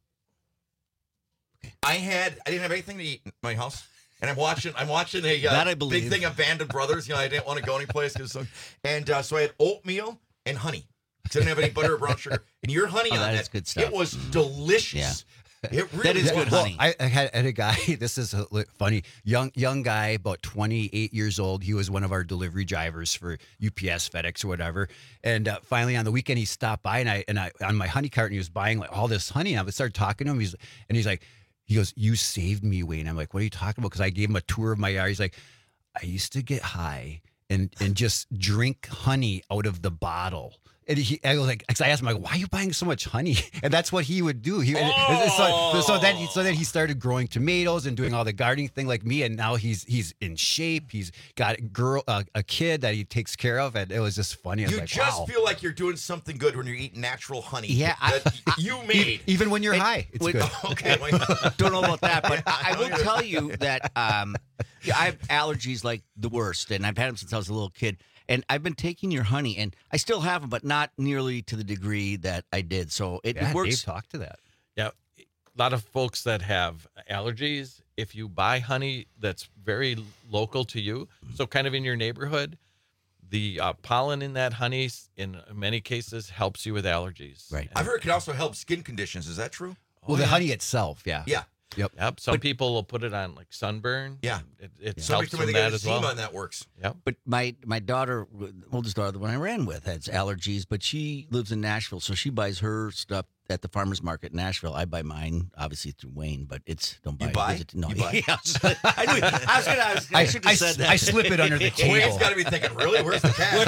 Okay. I didn't have anything to eat in my house. And I'm watching a That I believe. big thing of Band of Brothers. I didn't want to go anyplace. So I had oatmeal and honey. Didn't have any butter or brown sugar. And your honey on that it, is good stuff. it was delicious. Yeah. It really That is good was. honey. I had a guy, this is funny, young guy, about 28 years old. He was one of our delivery drivers for UPS, FedEx, or whatever. And finally on the weekend, he stopped by, and I on my honey cart, and he was buying like all this honey. And I started talking to him. He's like, he goes, "You saved me, Wayne." I'm like, "What are you talking about?" Because I gave him a tour of my yard. He's like, "I used to get high and just drink honey out of the bottle." And I was like, 'cause I asked him, like, why are you buying so much honey? And that's what he would do. So then he started growing tomatoes and doing all the gardening thing like me. And now he's in shape. He's got a kid that he takes care of. And it was just funny. You just feel like you're doing something good when you're eating natural honey. Yeah, that you made. Even when you're high, it's good. Okay. Don't know about that, but I will tell you that I have allergies like the worst, and I've had them since I was a little kid. And I've been taking your honey, and I still have them, but not nearly to the degree that I did. So it works. Dave talked to that. Yeah. A lot of folks that have allergies, if you buy honey that's very local to you, so kind of in your neighborhood, the pollen in that honey, in many cases, helps you with allergies. Right. I've heard it can also help skin conditions. Is that true? Well, the honey itself, yeah. Yeah. Yep. Some people will put it on like sunburn. Yeah. It Somebody helps told me from they that got as well. eczema and that works. Yep. But my daughter, oldest daughter, the one I ran with, has allergies, but she lives in Nashville, so she buys her stuff at the farmer's market in Nashville. I buy mine, obviously, through Wayne, but don't buy You buy? it. No, You buy? Yeah, I should have said that. I slip it under the table. Wayne's got to be thinking, really? Where's the cash?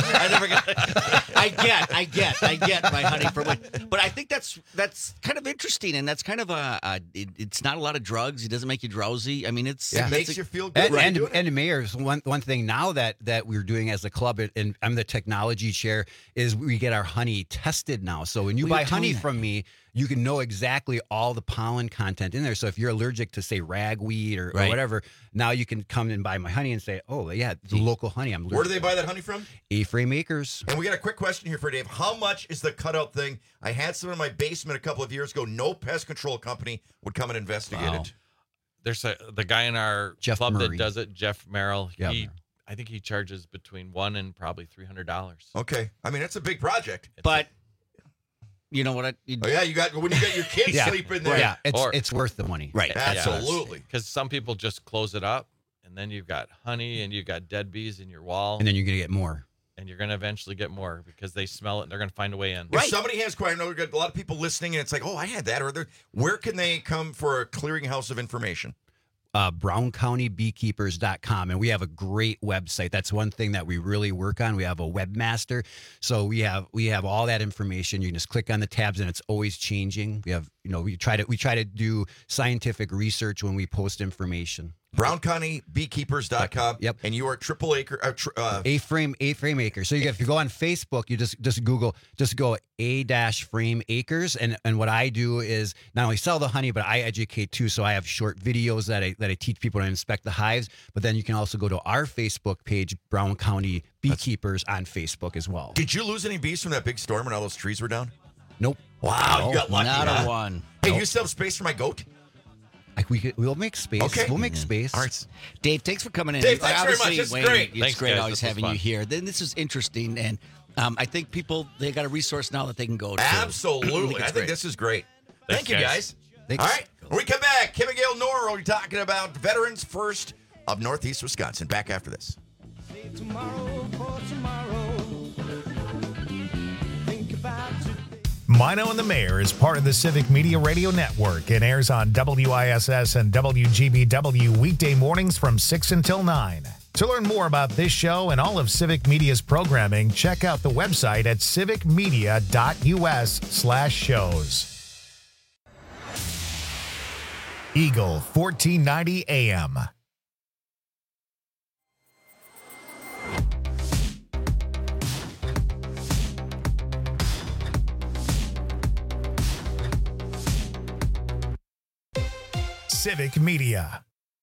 I get my honey from Wayne. But I think that's kind of interesting, and that's kind of it's not a lot of drugs. It doesn't make you drowsy. I mean, it makes you feel good. And Mayor's one thing now that we're doing as a club, and I'm the technology chair, is we get our honey tested now. So when you buy honey from me, you can know exactly all the pollen content in there. So if you're allergic to, say, ragweed or whatever, now you can come and buy my honey and say, oh, yeah, the local honey. I'm allergic. Where do they buy that honey from? A-Frame Acres. And we got a quick question here for Dave. How much is the cutout thing? I had some in my basement a couple of years ago. No pest control company would come and investigate it. There's the guy in our Jeff club Murray. that does it, Jeff Merrill. Yeah, I think he charges between $100 and probably $300. Okay. I mean, that's a big project. But you know what? When you got your kids sleeping there. Yeah, it's worth the money. Right. Absolutely. Because some people just close it up, and then you've got honey and you've got dead bees in your wall. And then you're going to get more. And you're going to eventually get more because they smell it and they're going to find a way in. If somebody has I know we've got a lot of people listening, and it's like, oh, I had that. Where can they come for a clearinghouse of information? BrownCountyBeekeepers.com, and we have a great website. That's one thing that we really work on. We have a webmaster, so we have all that information. You can just click on the tabs, and it's always changing. We have we try to do scientific research when we post information. BrownCountyBeekeepers.com. Yep. And you are triple acre. A-Frame Acres. So if you go on Facebook, you just Google, go A-Frame Acres. And what I do is not only sell the honey, but I educate too. So I have short videos that I teach people to inspect the hives. But then you can also go to our Facebook page, Brown County Beekeepers on Facebook as well. Did you lose any bees from that big storm when all those trees were down? Nope. Wow, you got lucky. Not a one. Hey, you still have space for my goat? We'll make space. Okay. We'll make space. All right. Dave, thanks for coming in. Dave, thanks very much. This is great. It's great guys. always This was having fun. you here. Then this is interesting, and I think they got a resource now that they can go to. Absolutely. I think this is great. Thank you, guys. All right. When we come back, Kim and Gail Nora will be talking about Veterans First of Northeast Wisconsin. Back after this. Mino and the Mayor is part of the Civic Media Radio Network and airs on WISS and WGBW weekday mornings from 6 until 9. To learn more about this show and all of Civic Media's programming, check out the website at civicmedia.us/shows. Eagle 1490 AM. Civic Media.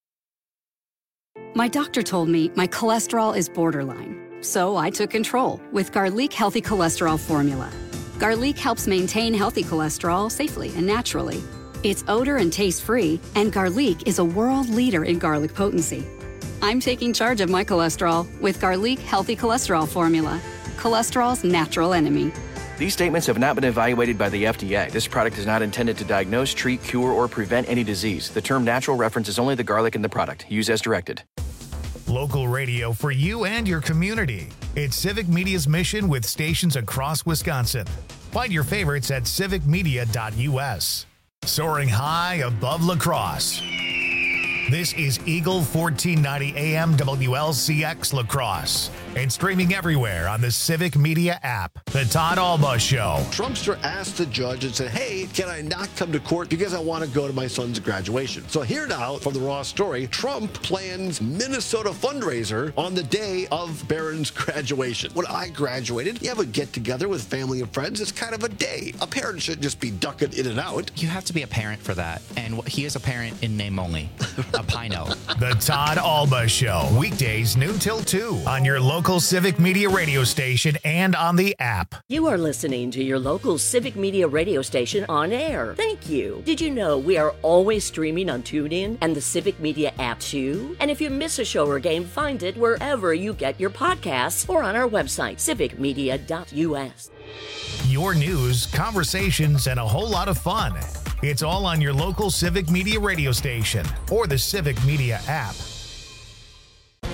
My doctor told me my cholesterol is borderline, so I took control with Garlic Healthy Cholesterol Formula. Garlic helps maintain healthy cholesterol safely and naturally. It's odor and taste-free, and Garlic is a world leader in garlic potency. I'm taking charge of my cholesterol with Garlic Healthy Cholesterol Formula, cholesterol's natural enemy. These statements have not been evaluated by the FDA. This product is not intended to diagnose, treat, cure, or prevent any disease. The term natural references only the garlic in the product. Use as directed. Local radio for you and your community. It's Civic Media's mission with stations across Wisconsin. Find your favorites at civicmedia.us. Soaring high above La Crosse. This is Eagle 1490 AM WLCX La Crosse. and streaming everywhere on the Civic Media app. The Todd Alba Show. Trumpster asked the judge and said, hey, can I not come to court because I want to go to my son's graduation? So here now from the Raw story, Trump plans Minnesota fundraiser on the day of Barron's graduation. When I graduated, you have a get-together with family and friends. It's kind of a day. A parent shouldn't just be ducking in and out. You have to be a parent for that. And he is a parent in name only. A Pino. The Todd Alba Show. Weekdays noon till 2 on your local Civic Media radio station and on the app. You are listening to your local Civic Media radio station on air. Thank you. Did you know we are always streaming on TuneIn and the Civic Media app too? And if you miss a show or game, find it wherever you get your podcasts or on our website, civicmedia.us. Your news, conversations, and a whole lot of fun. It's all on your local Civic Media radio station or the Civic Media app.